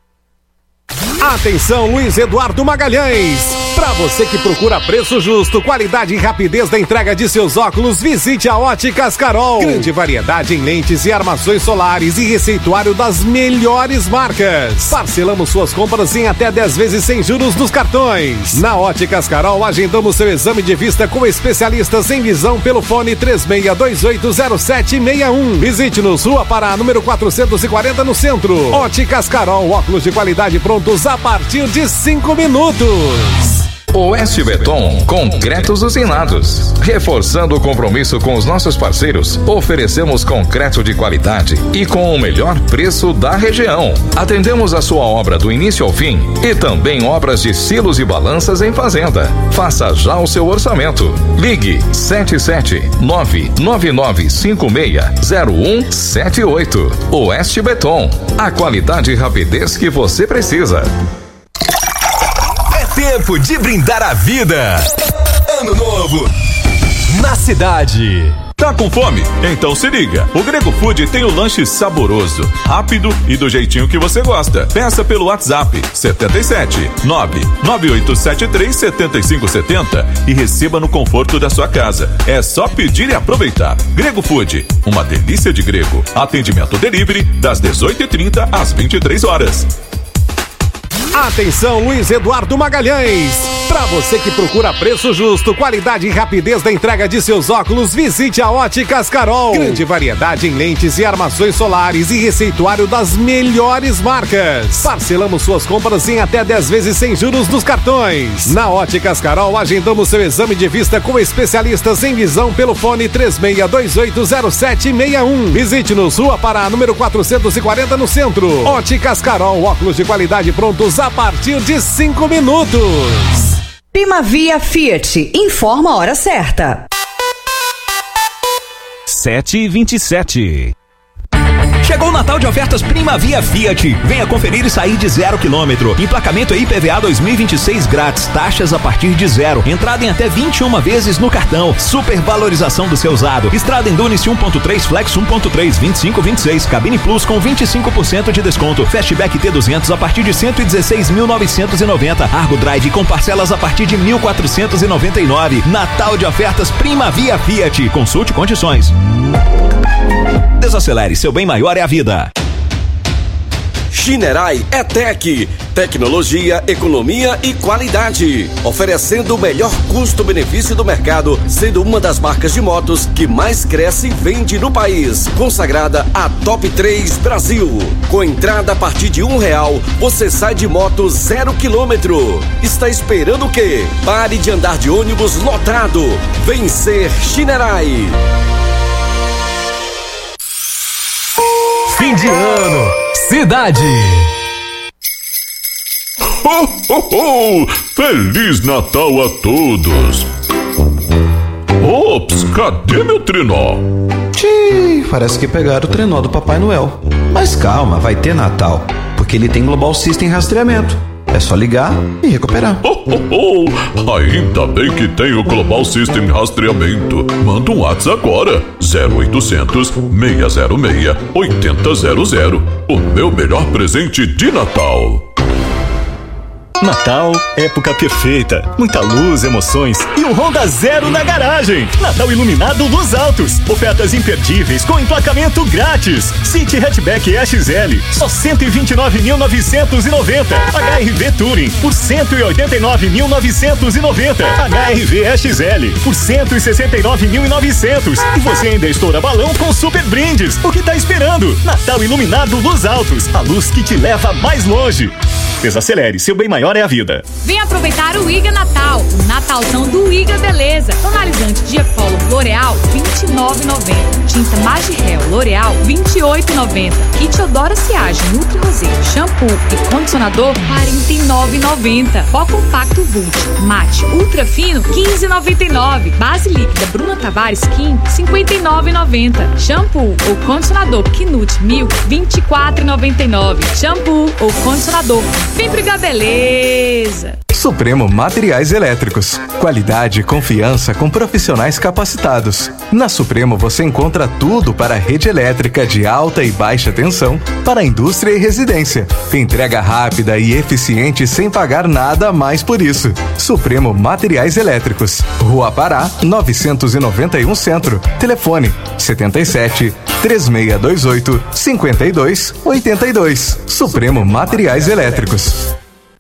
Atenção, Luiz Eduardo Magalhães. Para você que procura preço justo, qualidade e rapidez da entrega de seus óculos, visite a Óticas Carol. Grande variedade em lentes e armações solares e receituário das melhores marcas. Parcelamos suas compras em até dez vezes sem juros nos cartões. Na Óticas Carol, agendamos seu exame de vista com especialistas em visão pelo fone três seis dois oito zero sete seis um. Visite-nos, Rua Pará, número quatrocentos e quarenta, no centro. Óticas Carol, óculos de qualidade prontos a partir de cinco minutos. Oeste Beton, concretos usinados. Reforçando o compromisso com os nossos parceiros, oferecemos concreto de qualidade e com o melhor preço da região. Atendemos a sua obra do início ao fim e também obras de silos e balanças em fazenda. Faça já o seu orçamento. Ligue sete sete nove nove nove cinco seis zero um sete oito. Oeste Beton, a qualidade e rapidez que você precisa. Tempo de brindar a vida. Ano novo na cidade. Tá com fome? Então se liga. O Grego Food tem o lanche saboroso, rápido e do jeitinho que você gosta. Peça pelo WhatsApp sete sete nove nove oito sete três sete cinco sete zero e receba no conforto da sua casa. É só pedir e aproveitar. Grego Food, uma delícia de grego. Atendimento delivery das dezoito e trinta às vinte e três horas. Atenção, Luiz Eduardo Magalhães. Para você que procura preço justo, qualidade e rapidez da entrega de seus óculos, visite a Óticas Carol. Grande variedade em lentes e armações solares e receituário das melhores marcas. Parcelamos suas compras em até dez vezes sem juros nos cartões. Na Óticas Carol, agendamos seu exame de vista com especialistas em visão pelo fone três seis dois oito zero sete seis um. Visite-nos, Rua Pará, número quatrocentos e quarenta, no centro. Óticas Carol, óculos de qualidade prontos a partir de cinco minutos. Primavia Fiat, informa a hora certa. sete e vinte e sete. Chegou o Natal de ofertas Primavia Fiat. Venha conferir e sair de zero quilômetro. Emplacamento I P V A dois mil e vinte e seis grátis. Taxas a partir de zero. Entrada em até vinte e uma vezes no cartão. Supervalorização do seu usado. Estrada Endurance um ponto três Flex um ponto três vinte e cinco vinte e seis. Cabine Plus com vinte e cinco por cento de desconto. Fastback T duzentos a partir de cento e dezesseis mil novecentos e noventa. Argo Drive com parcelas a partir de mil quatrocentos e noventa e nove. Natal de ofertas Primavia Fiat. Consulte condições. Desacelere, seu bem maior é a vida. Shinerai é Tech, tecnologia, economia e qualidade, oferecendo o melhor custo-benefício do mercado, sendo uma das marcas de motos que mais cresce e vende no país, consagrada a Top três Brasil. Com entrada a partir de um real, você sai de moto zero quilômetro. Está esperando o quê? Pare de andar de ônibus lotado. Vem ser Shinerai. Fim de ano, cidade. Ho, ho, ho! Feliz Natal a todos! Ops, cadê meu trenó? Tchii, parece que pegaram o trenó do Papai Noel. Mas calma, vai ter Natal, porque ele tem Global System rastreamento. É só ligar e recuperar. Oh, oh, oh. Ainda bem que tem o Global System rastreamento. Manda um WhatsApp agora. zero oitocentos, seis zero seis, oito zero zero. O meu melhor presente de Natal. Natal, época perfeita. Muita luz, emoções e um Honda Zero na garagem. Natal iluminado Luz Autos. Ofertas imperdíveis com emplacamento grátis. City Hatchback E X L, só cento e vinte e nove mil novecentos e noventa. H R V Touring, por cento e oitenta e nove mil novecentos e noventa. H R V E X L, por cento e sessenta e nove mil e novecentos. E você ainda estoura balão com super brindes. O que tá esperando? Natal iluminado Luz Autos. A luz que te leva mais longe. Desacelere, seu bem maior é a vida. Vem aproveitar o Iga Natal, o Natalzão do Iga Beleza. Tonalizante de Apollo L'Oreal, vinte e nove reais e noventa centavos. Tinta Magirel L'Oreal, vinte e oito reais e noventa centavos. Kit Odora Ciage Nutri Rosé, shampoo e condicionador, quarenta e nove reais e noventa centavos. Pó compacto Vult Mate Ultra Fino, quinze reais e noventa e nove centavos. Base líquida Bruna Tavares Skin, cinquenta e nove reais e noventa centavos. Shampoo ou condicionador Knut Mil, vinte e quatro reais e noventa e nove centavos. Shampoo ou condicionador Vem pro Iga Beleza. Supremo Materiais Elétricos. Qualidade e confiança com profissionais capacitados. Na Supremo você encontra tudo para a rede elétrica de alta e baixa tensão para a indústria e residência. Entrega rápida e eficiente sem pagar nada a mais por isso. Supremo Materiais Elétricos. Rua Pará, novecentos e noventa e um Centro. Telefone setenta e sete, três seis dois oito, cinco dois oito dois. Supremo Materiais Elétricos.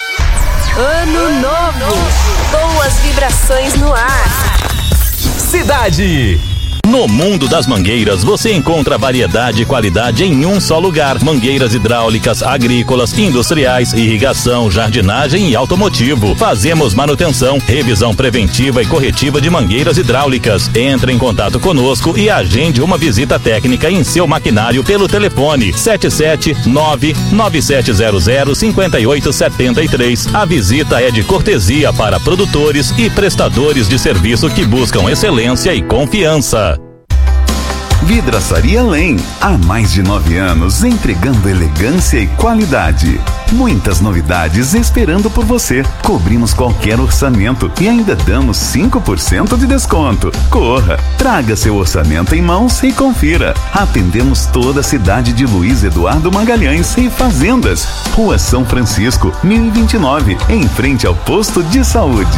Ano novo, boas vibrações no ar. Cidade. No mundo das mangueiras, você encontra variedade e qualidade em um só lugar. Mangueiras hidráulicas, agrícolas, industriais, irrigação, jardinagem e automotivo. Fazemos manutenção, revisão preventiva e corretiva de mangueiras hidráulicas. Entre em contato conosco e agende uma visita técnica em seu maquinário pelo telefone sete sete nove, nove sete zero zero, cinco oito sete três. A visita é de cortesia para produtores e prestadores de serviço que buscam excelência e confiança. Vidraçaria Além, há mais de nove anos entregando elegância e qualidade. Muitas novidades esperando por você. Cobrimos qualquer orçamento e ainda damos cinco por cento de desconto. Corra, traga seu orçamento em mãos e confira. Atendemos toda a cidade de Luiz Eduardo Magalhães e Fazendas. Rua São Francisco, mil e vinte e nove, em frente ao posto de saúde.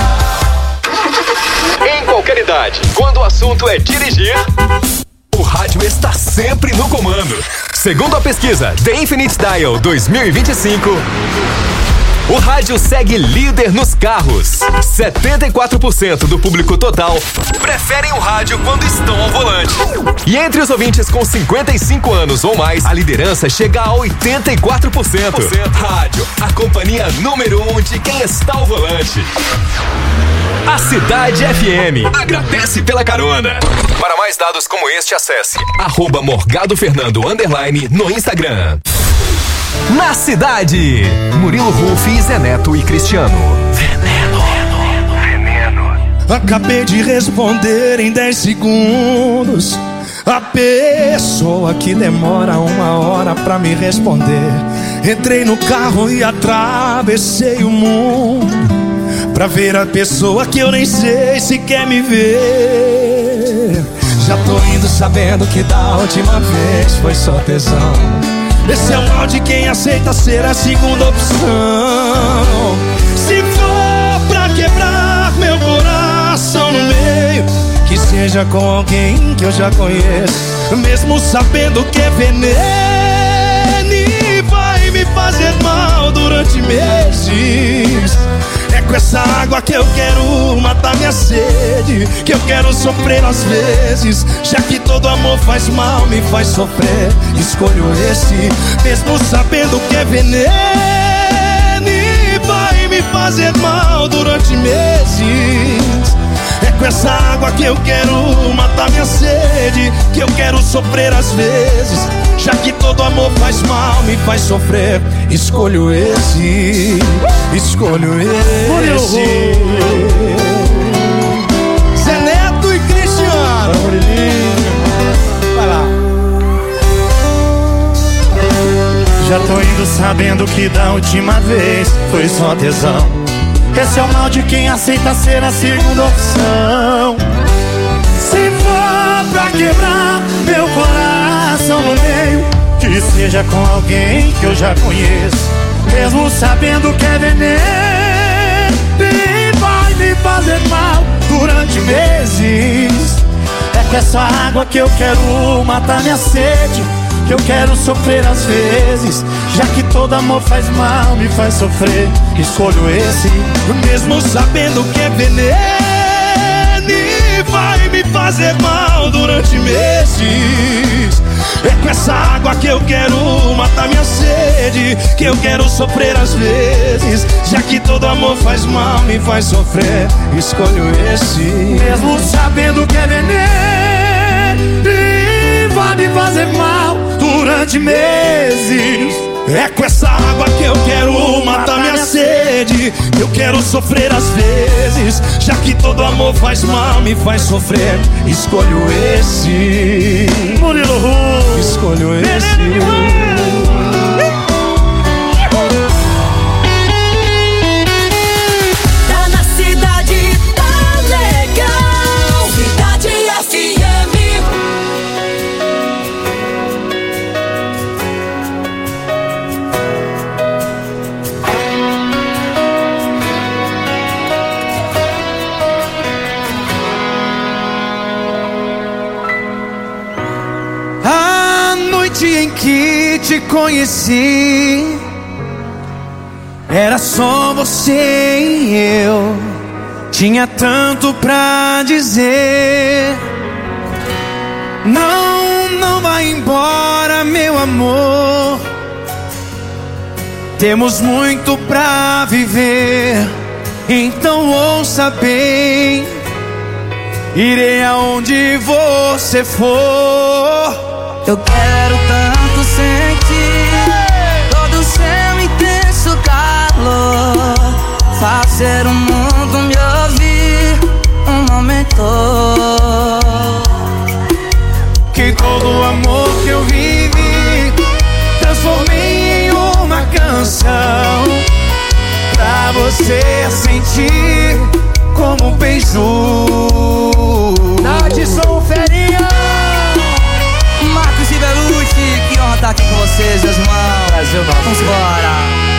Em qualquer idade, quando o assunto é dirigir, o rádio está sempre no comando. Segundo a pesquisa The Infinite Dial dois mil e vinte e cinco, o rádio segue líder nos carros. setenta e quatro por cento do público total preferem o rádio quando estão ao volante. E entre os ouvintes com cinquenta e cinco anos ou mais, a liderança chega a oitenta e quatro por cento. Rádio, a companhia número um de quem está ao volante. A Cidade F M agradece pela carona. Para mais dados como este, acesse arroba Morgado Fernando underline no Instagram. Na Cidade, Murilo Ruffi, Zé Neto e Cristiano. Veneno. Acabei de responder em dez segundos. A pessoa que demora uma hora pra me responder. Entrei no carro e atravessei o mundo pra ver a pessoa que eu nem sei se quer me ver. Já tô indo sabendo que da última vez foi só tesão. Esse é o mal de quem aceita ser a segunda opção. Se for pra quebrar meu coração no meio, que seja com alguém que eu já conheço, mesmo sabendo que é veneno e vai me fazer mal durante meses. É com essa água que eu quero matar minha sede, que eu quero sofrer às vezes, já que todo amor faz mal, me faz sofrer. Escolho esse, mesmo sabendo que é veneno e vai me fazer mal durante meses. É com essa água que eu quero matar minha sede, que eu quero sofrer às vezes, já que todo amor faz mal, me faz sofrer. Escolho esse, escolho esse. Zé Neto e Cristiano. Vai lá. Já tô indo sabendo que da última vez foi só tesão. Esse é o mal de quem aceita ser a segunda opção. Se for pra quebrar meu coração no meio, que seja com alguém que eu já conheço, mesmo sabendo que é veneno e vai me fazer mal durante meses. É com essa água que eu quero matar minha sede, que eu quero sofrer às vezes, já que todo amor faz mal, me faz sofrer. Escolho esse, mesmo sabendo que é veneno e vai me fazer mal durante meses. É com essa água que eu quero matar minha sede, que eu quero sofrer às vezes, já que todo amor faz mal, me faz sofrer. Escolho esse, mesmo sabendo que é veneno e vai me fazer mal durante meses. É com essa água que eu quero matar minha sede, que eu quero sofrer às vezes, já que todo amor faz mal, me faz sofrer. Escolho esse, Murilo Ru. Escolho esse. Tá na cidade, tá legal. Cidade F M. Em que te conheci, era só você e eu. Tinha tanto pra dizer. Não, não vai embora, meu amor. Temos muito pra viver, então ouça bem. Irei aonde você for. Eu quero tanto sentir todo o seu intenso calor, fazer o mundo me ouvir um momento. Que todo o amor que eu vivi transformei em uma canção, pra você sentir como um beijo. Nadson Ferinha, Marcos e Belucci, que honra estar aqui com vocês, meus irmãos. Brasil, vamos embora.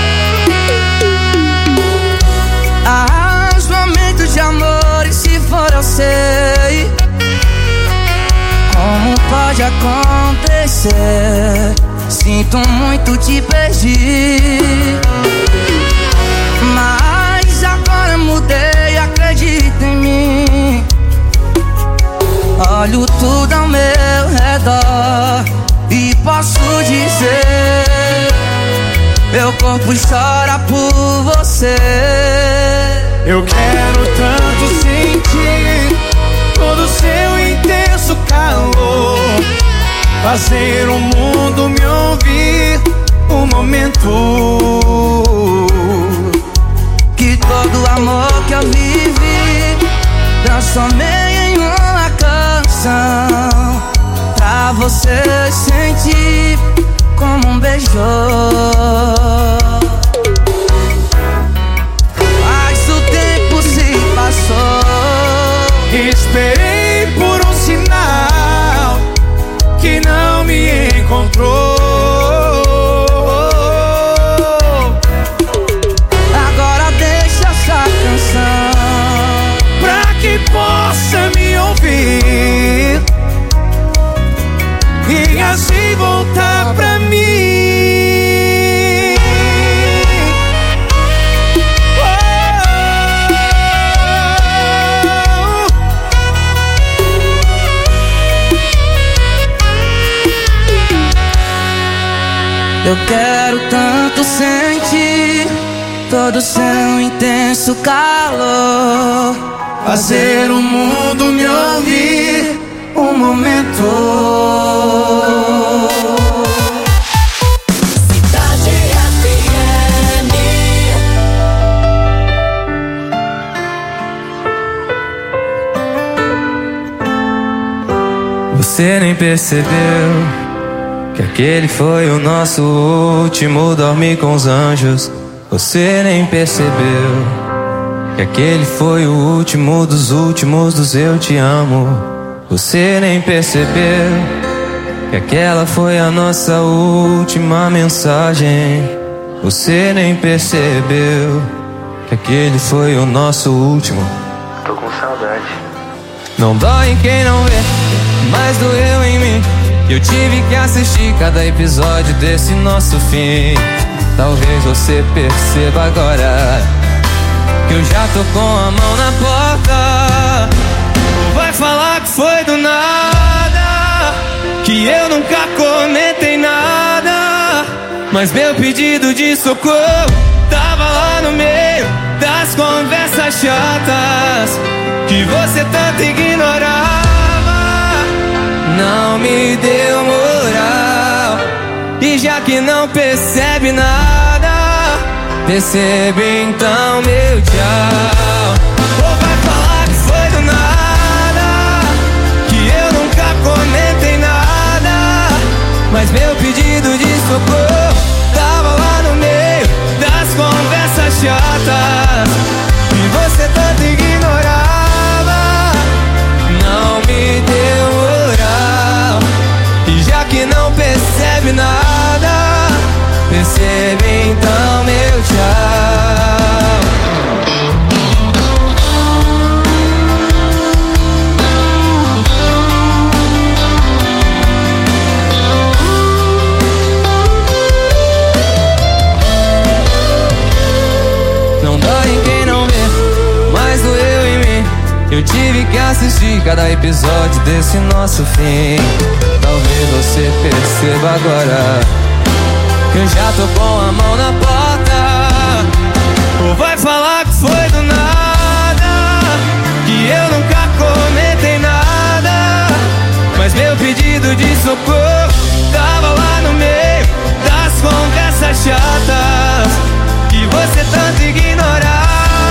Ah, os momentos de amor, e se for eu sei como pode acontecer. Sinto muito te perdi, mas agora mudei, acredita em mim. Olho tudo ao meu redor e posso dizer, meu corpo chora por você. Eu quero tanto sentir todo o seu intenso calor, fazer o mundo me ouvir um momento. Que todo o amor que eu vivi transformei em uma canção, pra você sentir como um beijou. Mas o tempo se passou. Esperei por um sinal que não me encontrou. Agora deixa essa canção pra que possa me ouvir e assim voltar pra mim. Eu quero tanto sentir todo o seu intenso calor, fazer o mundo me ouvir um momento. Cidade F M. Você nem percebeu que aquele foi o nosso último dormir com os anjos. Você nem percebeu que aquele foi o último dos últimos dos eu te amo. Você nem percebeu que aquela foi a nossa última mensagem. Você nem percebeu que aquele foi o nosso último. Tô com saudade. Não dói em quem não vê, mas doeu em mim. Eu tive que assistir cada episódio desse nosso fim. Talvez você perceba agora que eu já tô com a mão na porta. Ou vai falar que foi do nada, que eu nunca comentei nada, mas meu pedido de socorro tava lá no meio das conversas chatas que você tanto ignorava. Não me deu moral, e já que não percebe nada, percebe então meu tchau. Ou vai falar que foi do nada, que eu nunca comentei nada, mas meu pedido de socorro tava lá no meio das conversas chatas que você tanto ignorava. Não me deu moral, e já que não percebe nada, percebe então meu tchau. Não dói em quem não vê, mas doeu em mim. Eu tive que assistir cada episódio desse nosso fim. Talvez você perceba agora que eu já tô com a mão na porta. Ou vai falar que foi do nada, que eu nunca comentei nada, mas meu pedido de socorro tava lá no meio das conversas chatas que você tanto ignorava.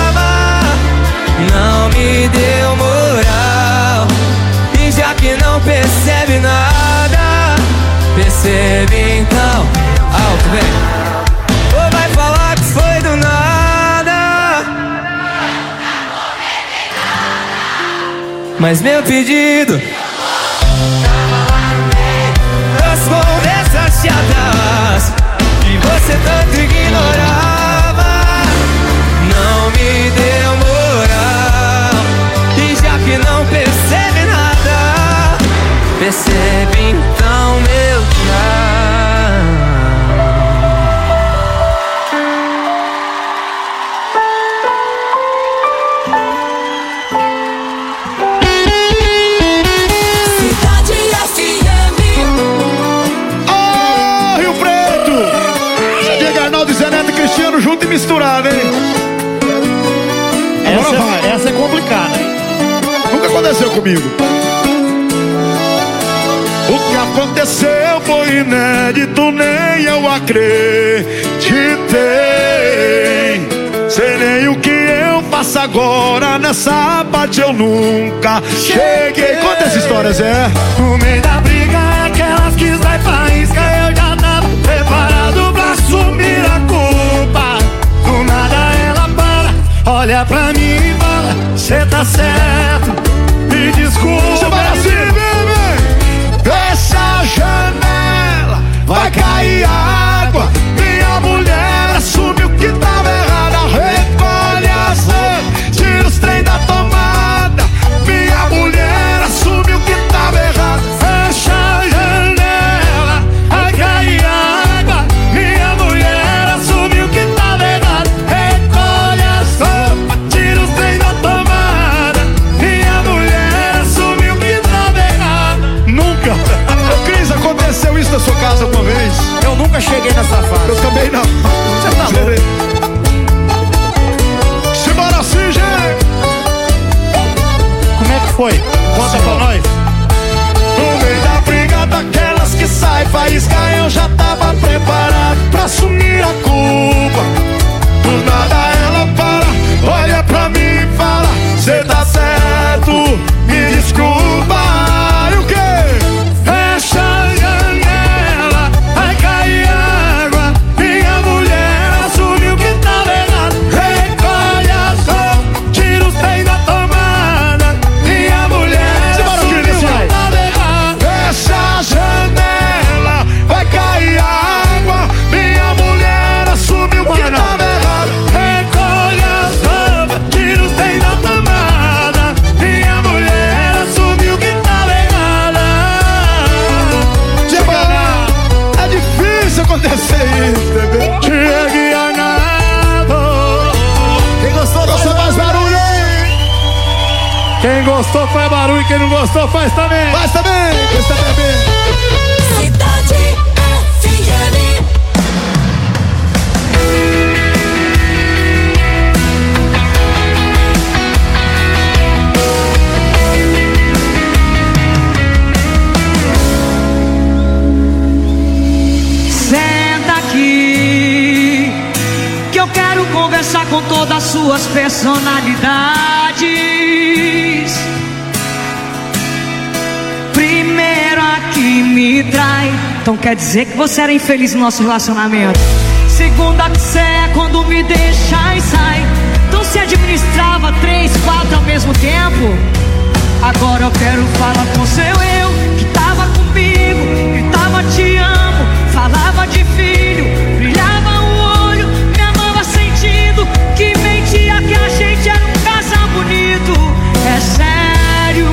Não me deu moral, e já que não percebe nada, percebe então. Alto, vem. Ou vai falar que foi do nada, mas meu pedido das conversas chatas que você tanto ignorava. Não me deu moral, e já que não percebe nada, percebe então meu tchau. Cidade F M. Oh, Rio Preto! Diego Arnaldo, Zé Neto e Cristiano junto e misturado, hein? Agora essa, vai. Essa é complicada, hein? Nunca aconteceu comigo. O que aconteceu foi inédito, nem eu acreditei. Sei nem o que eu faço agora, nessa parte eu nunca cheguei. Conta essa história, Zé. No meio da briga é tá certo, me desculpa. Assim, fecha a janela, vai cair água. Minha mulher assume o que tava errado, recolhe as roupas, tira os trem da tomada. Minha mulher assume o que tava errado. Fecha a janela, vai cair água. Minha mulher assume o que tava errado, recolhe as roupas, tira os trem da tomada. Minha mulher assume o que tava errado. Nunca. Ô Cris, aconteceu isso na sua casa uma vez? Eu nunca cheguei nessa fase. Eu também não. Você tá louco? Simbora assim, gente. Como é que foi? Conta pra nós. No meio da briga daquelas que sai faísca, eu já tava preparado pra assumir a culpa. Do nada ela para, olha pra mim e fala: cê tá certo, me desculpa. E o quê? Fecha a janela, vai cair água. Minha mulher assumiu que tava errado, recolhe as roupas, tira os trem da tomada. Minha mulher assumiu que tava errado. Fecha a janela, vai cair água. Minha mulher assumiu que tava errado, recolhe as roupas, tira os trem da tomada. Minha mulher assumiu que tava errada. Tipo, é difícil acontecer isso, bebê. Chegue a nada. Quem gostou, gosta mais barulho aí. Quem gostou faz barulho, quem não gostou faz também. Faz também, faz também. Cidade F M. Senta aqui, que eu quero conversar com todas as suas personalidades. Primeiro a que me trai, então quer dizer que você era infeliz no nosso relacionamento. Segunda que cê é quando me deixa e sai, então se administrava três, quatro ao mesmo tempo. Agora eu quero falar com seu eu, que tava comigo, gritava te amo, falava de filho, brilhava o olho, me amava sentindo, que mentia que a gente era um casal bonito. É sério,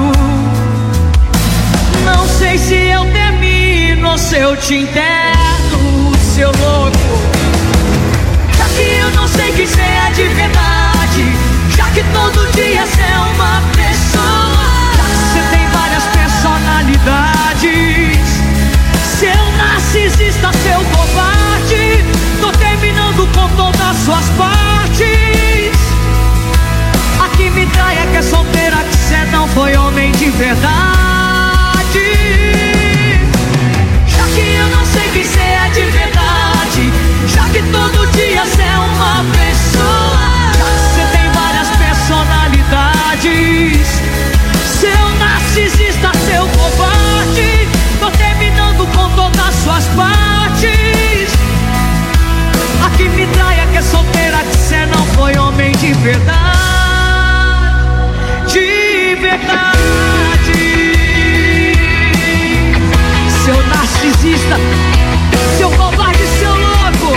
não sei se eu termino ou se eu te enterro, seu louco. Já que eu não sei quem cê é de verdade, já que todo dia cê é uma pessoa, já que cê tem várias personalidades, seu narcisista, seu covarde, tô terminando com todas as suas partes. A que me trai é que é solteira, que cê não foi homem de verdade. Já que eu não sei quem cê é de verdade, já que todo dia cê é uma pessoa, já que cê tem várias personalidades, seu narcisista, seu covarde, tô terminando com todas as suas partes. A que me trai é que é solteira, que cê não foi homem de verdade. De verdade. Seu narcisista, seu covarde, seu louco.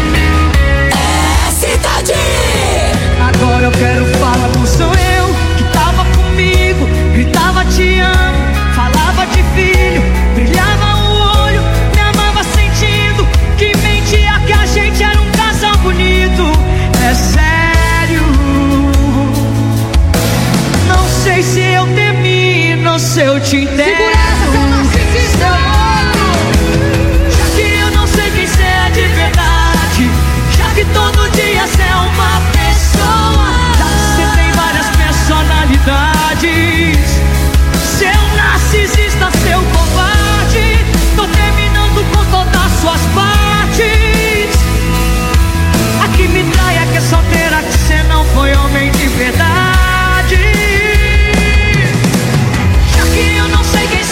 É cidade. Agora eu quero falar com sou eu, que tava comigo, gritava te amo, falava de filho, brilhava o olho, me amava sentindo, que mentia que a gente era um casal bonito. É sério, não sei se eu termino ou se eu te enterro. Já que eu não sei quem cê é de verdade, já que todo dia cê é uma pessoa, já que cê tem várias personalidades, seu narcisista, seu covarde, tô terminando com todas as suas partes. A que me trai é que é solteira, que cê não foi homem de verdade. Já que eu não sei quem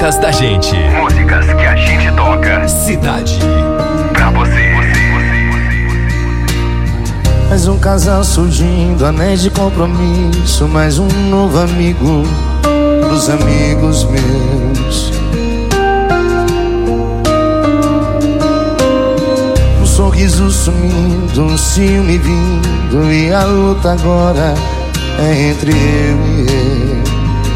músicas da gente. Músicas que a gente toca. Cidade. Pra você. Mais um casal surgindo, anéis de compromisso. Mais um novo amigo dos amigos meus. Um sorriso sumindo, um ciúme vindo, e a luta agora é entre eu e ele.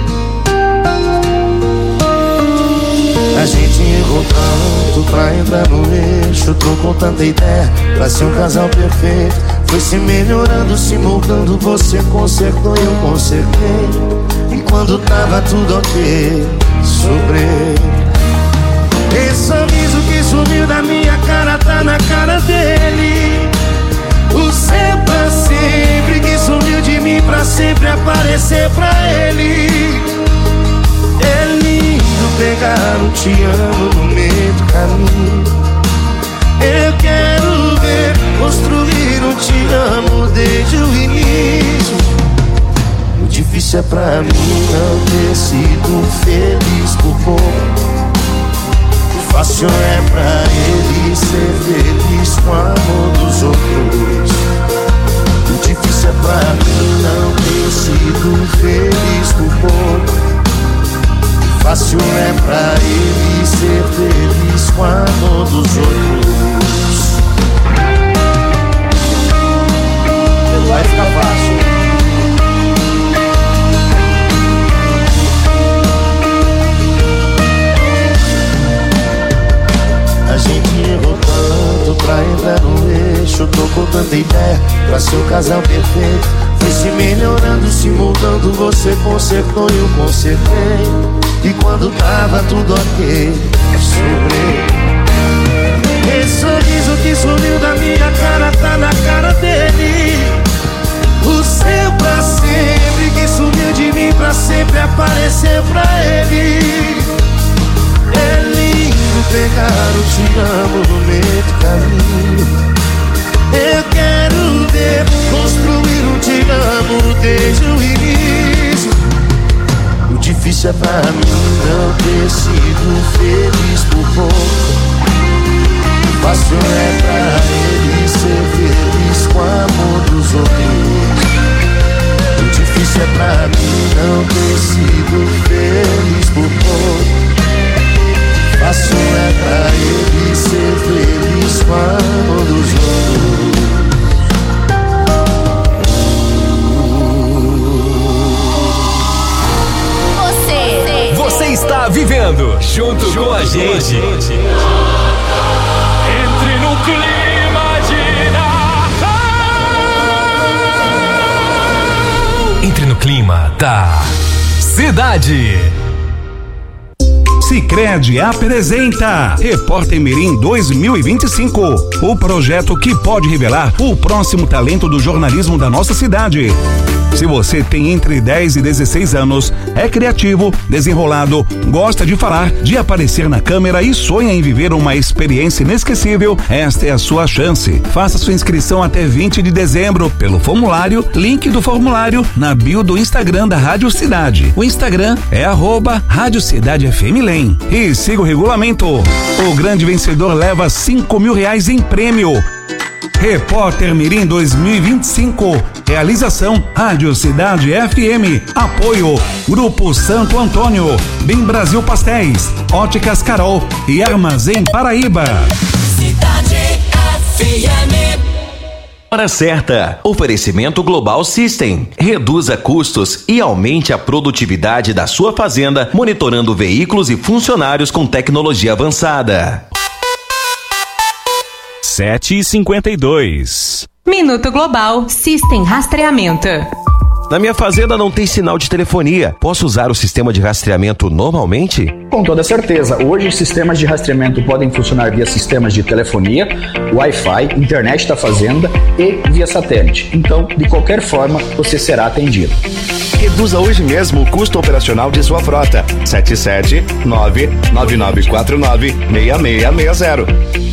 A gente errou tanto pra entrar no eixo. Tô com tanta ideia pra ser um casal perfeito. Foi se melhorando, se moldando. Você consertou e eu consertei. E quando tava tudo ok, sobrei. Esse sorriso que sumiu da minha cara tá na cara dele. O seu pra sempre que sumiu de mim pra sempre aparecer pra ele. É lindo pegar um te amo no meio do caminho. Eu quero ver construir um te amo desde o início. O difícil é pra mim não ter sido feliz por pouco. O fácil é pra ele ser feliz com o amor dos outros. O difícil é pra mim não ter sido feliz por pouco. Fácil é pra ele ser feliz com o amor dos outros. Vai ficar fácil. A gente errou tanto pra entrar no eixo. Tô com tanta ideia pra ser o casal perfeito. Foi se melhorando, se moldando. Você consertou e eu consertei. E quando tava tudo ok, eu sobrei. Esse sorriso que sumiu da minha cara tá na cara dele. O seu pra sempre que sumiu de mim pra sempre aparecer pra ele. É lindo pegar o te amo no meio do caminho. Eu quero ver construir um te amo desde o início. O difícil é pra mim não ter sido feliz por pouco. O fácil é pra ele ser feliz com o amor dos outros. O difícil é pra mim não ter sido feliz por pouco. O fácil é pra ele ser feliz com o amor dos outros. Você está vivendo junto, junto com a gente. Com a gente. Entre no clima de Natal. Entre no clima da cidade. Sicredi apresenta Repórter Mirim dois mil e vinte e cinco, o projeto que pode revelar o próximo talento do jornalismo da nossa cidade. Se você tem entre dez e dezesseis anos, é criativo, desenrolado, gosta de falar, de aparecer na câmera e sonha em viver uma experiência inesquecível, esta é a sua chance. Faça sua inscrição até vinte de dezembro pelo formulário, link do formulário na bio do Instagram da Rádio Cidade. O Instagram é arroba Rádio Cidade F M Lem. E siga o regulamento. O grande vencedor leva cinco mil reais em prêmio. Repórter Mirim dois mil e vinte e cinco. Realização Rádio Cidade F M. Apoio Grupo Santo Antônio, Bem Brasil Pastéis, Óticas Carol e Armazém Paraíba. Cidade F M. Hora certa. Oferecimento Global System. Reduza custos e aumente a produtividade da sua fazenda, monitorando veículos e funcionários com tecnologia avançada. sete e cinquenta e dois. Minuto Global System Rastreamento. Na minha fazenda não tem sinal de telefonia. Posso usar o sistema de rastreamento normalmente? Com toda certeza. Hoje os sistemas de rastreamento podem funcionar via sistemas de telefonia, Wi-Fi, internet da fazenda e via satélite. Então, de qualquer forma, você será atendido. Reduza hoje mesmo o custo operacional de sua frota. sete sete nove nove nove quatro nove seis seis seis zero.